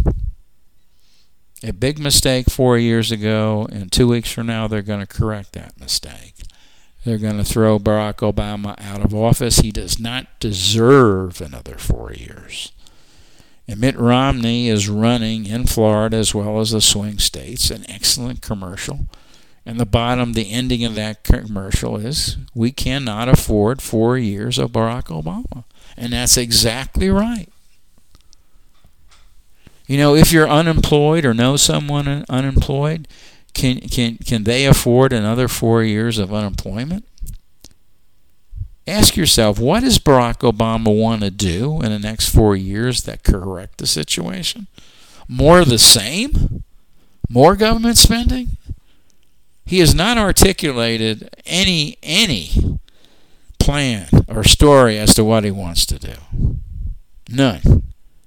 a big mistake 4 years ago, and 2 weeks from now they're going to correct that mistake. They're going to throw Barack Obama out of office. He does not deserve another 4 years. And Mitt Romney is running in Florida as well as the swing states, an excellent commercial. And the ending of that commercial is, we cannot afford 4 years of Barack Obama. And that's exactly right. If you're unemployed or know someone unemployed, can they afford another 4 years of unemployment? Ask yourself, what does Barack Obama want to do in the next 4 years that correct the situation? More of the same? More government spending? He has not articulated any plan or story as to what he wants to do. None.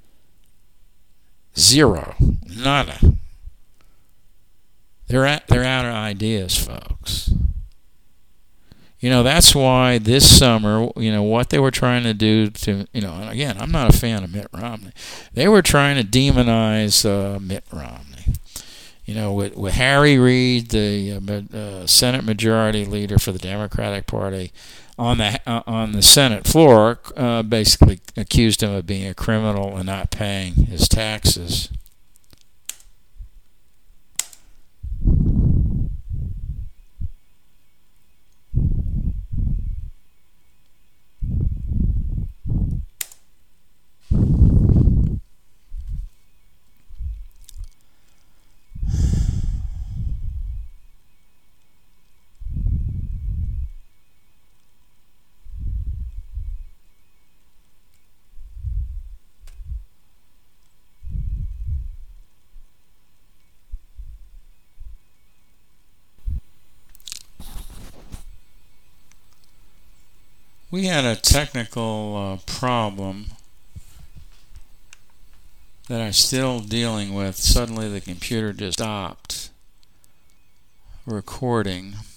Zero. Nada. They're out of ideas, folks. That's why this summer, what they were trying to do to, and again, I'm not a fan of Mitt Romney. They were trying to demonize Mitt Romney. With Harry Reid, the Senate Majority Leader for the Democratic Party, on the Senate floor, basically accused him of being a criminal and not paying his taxes. We had a technical problem that I'm still dealing with. Suddenly the computer just stopped recording.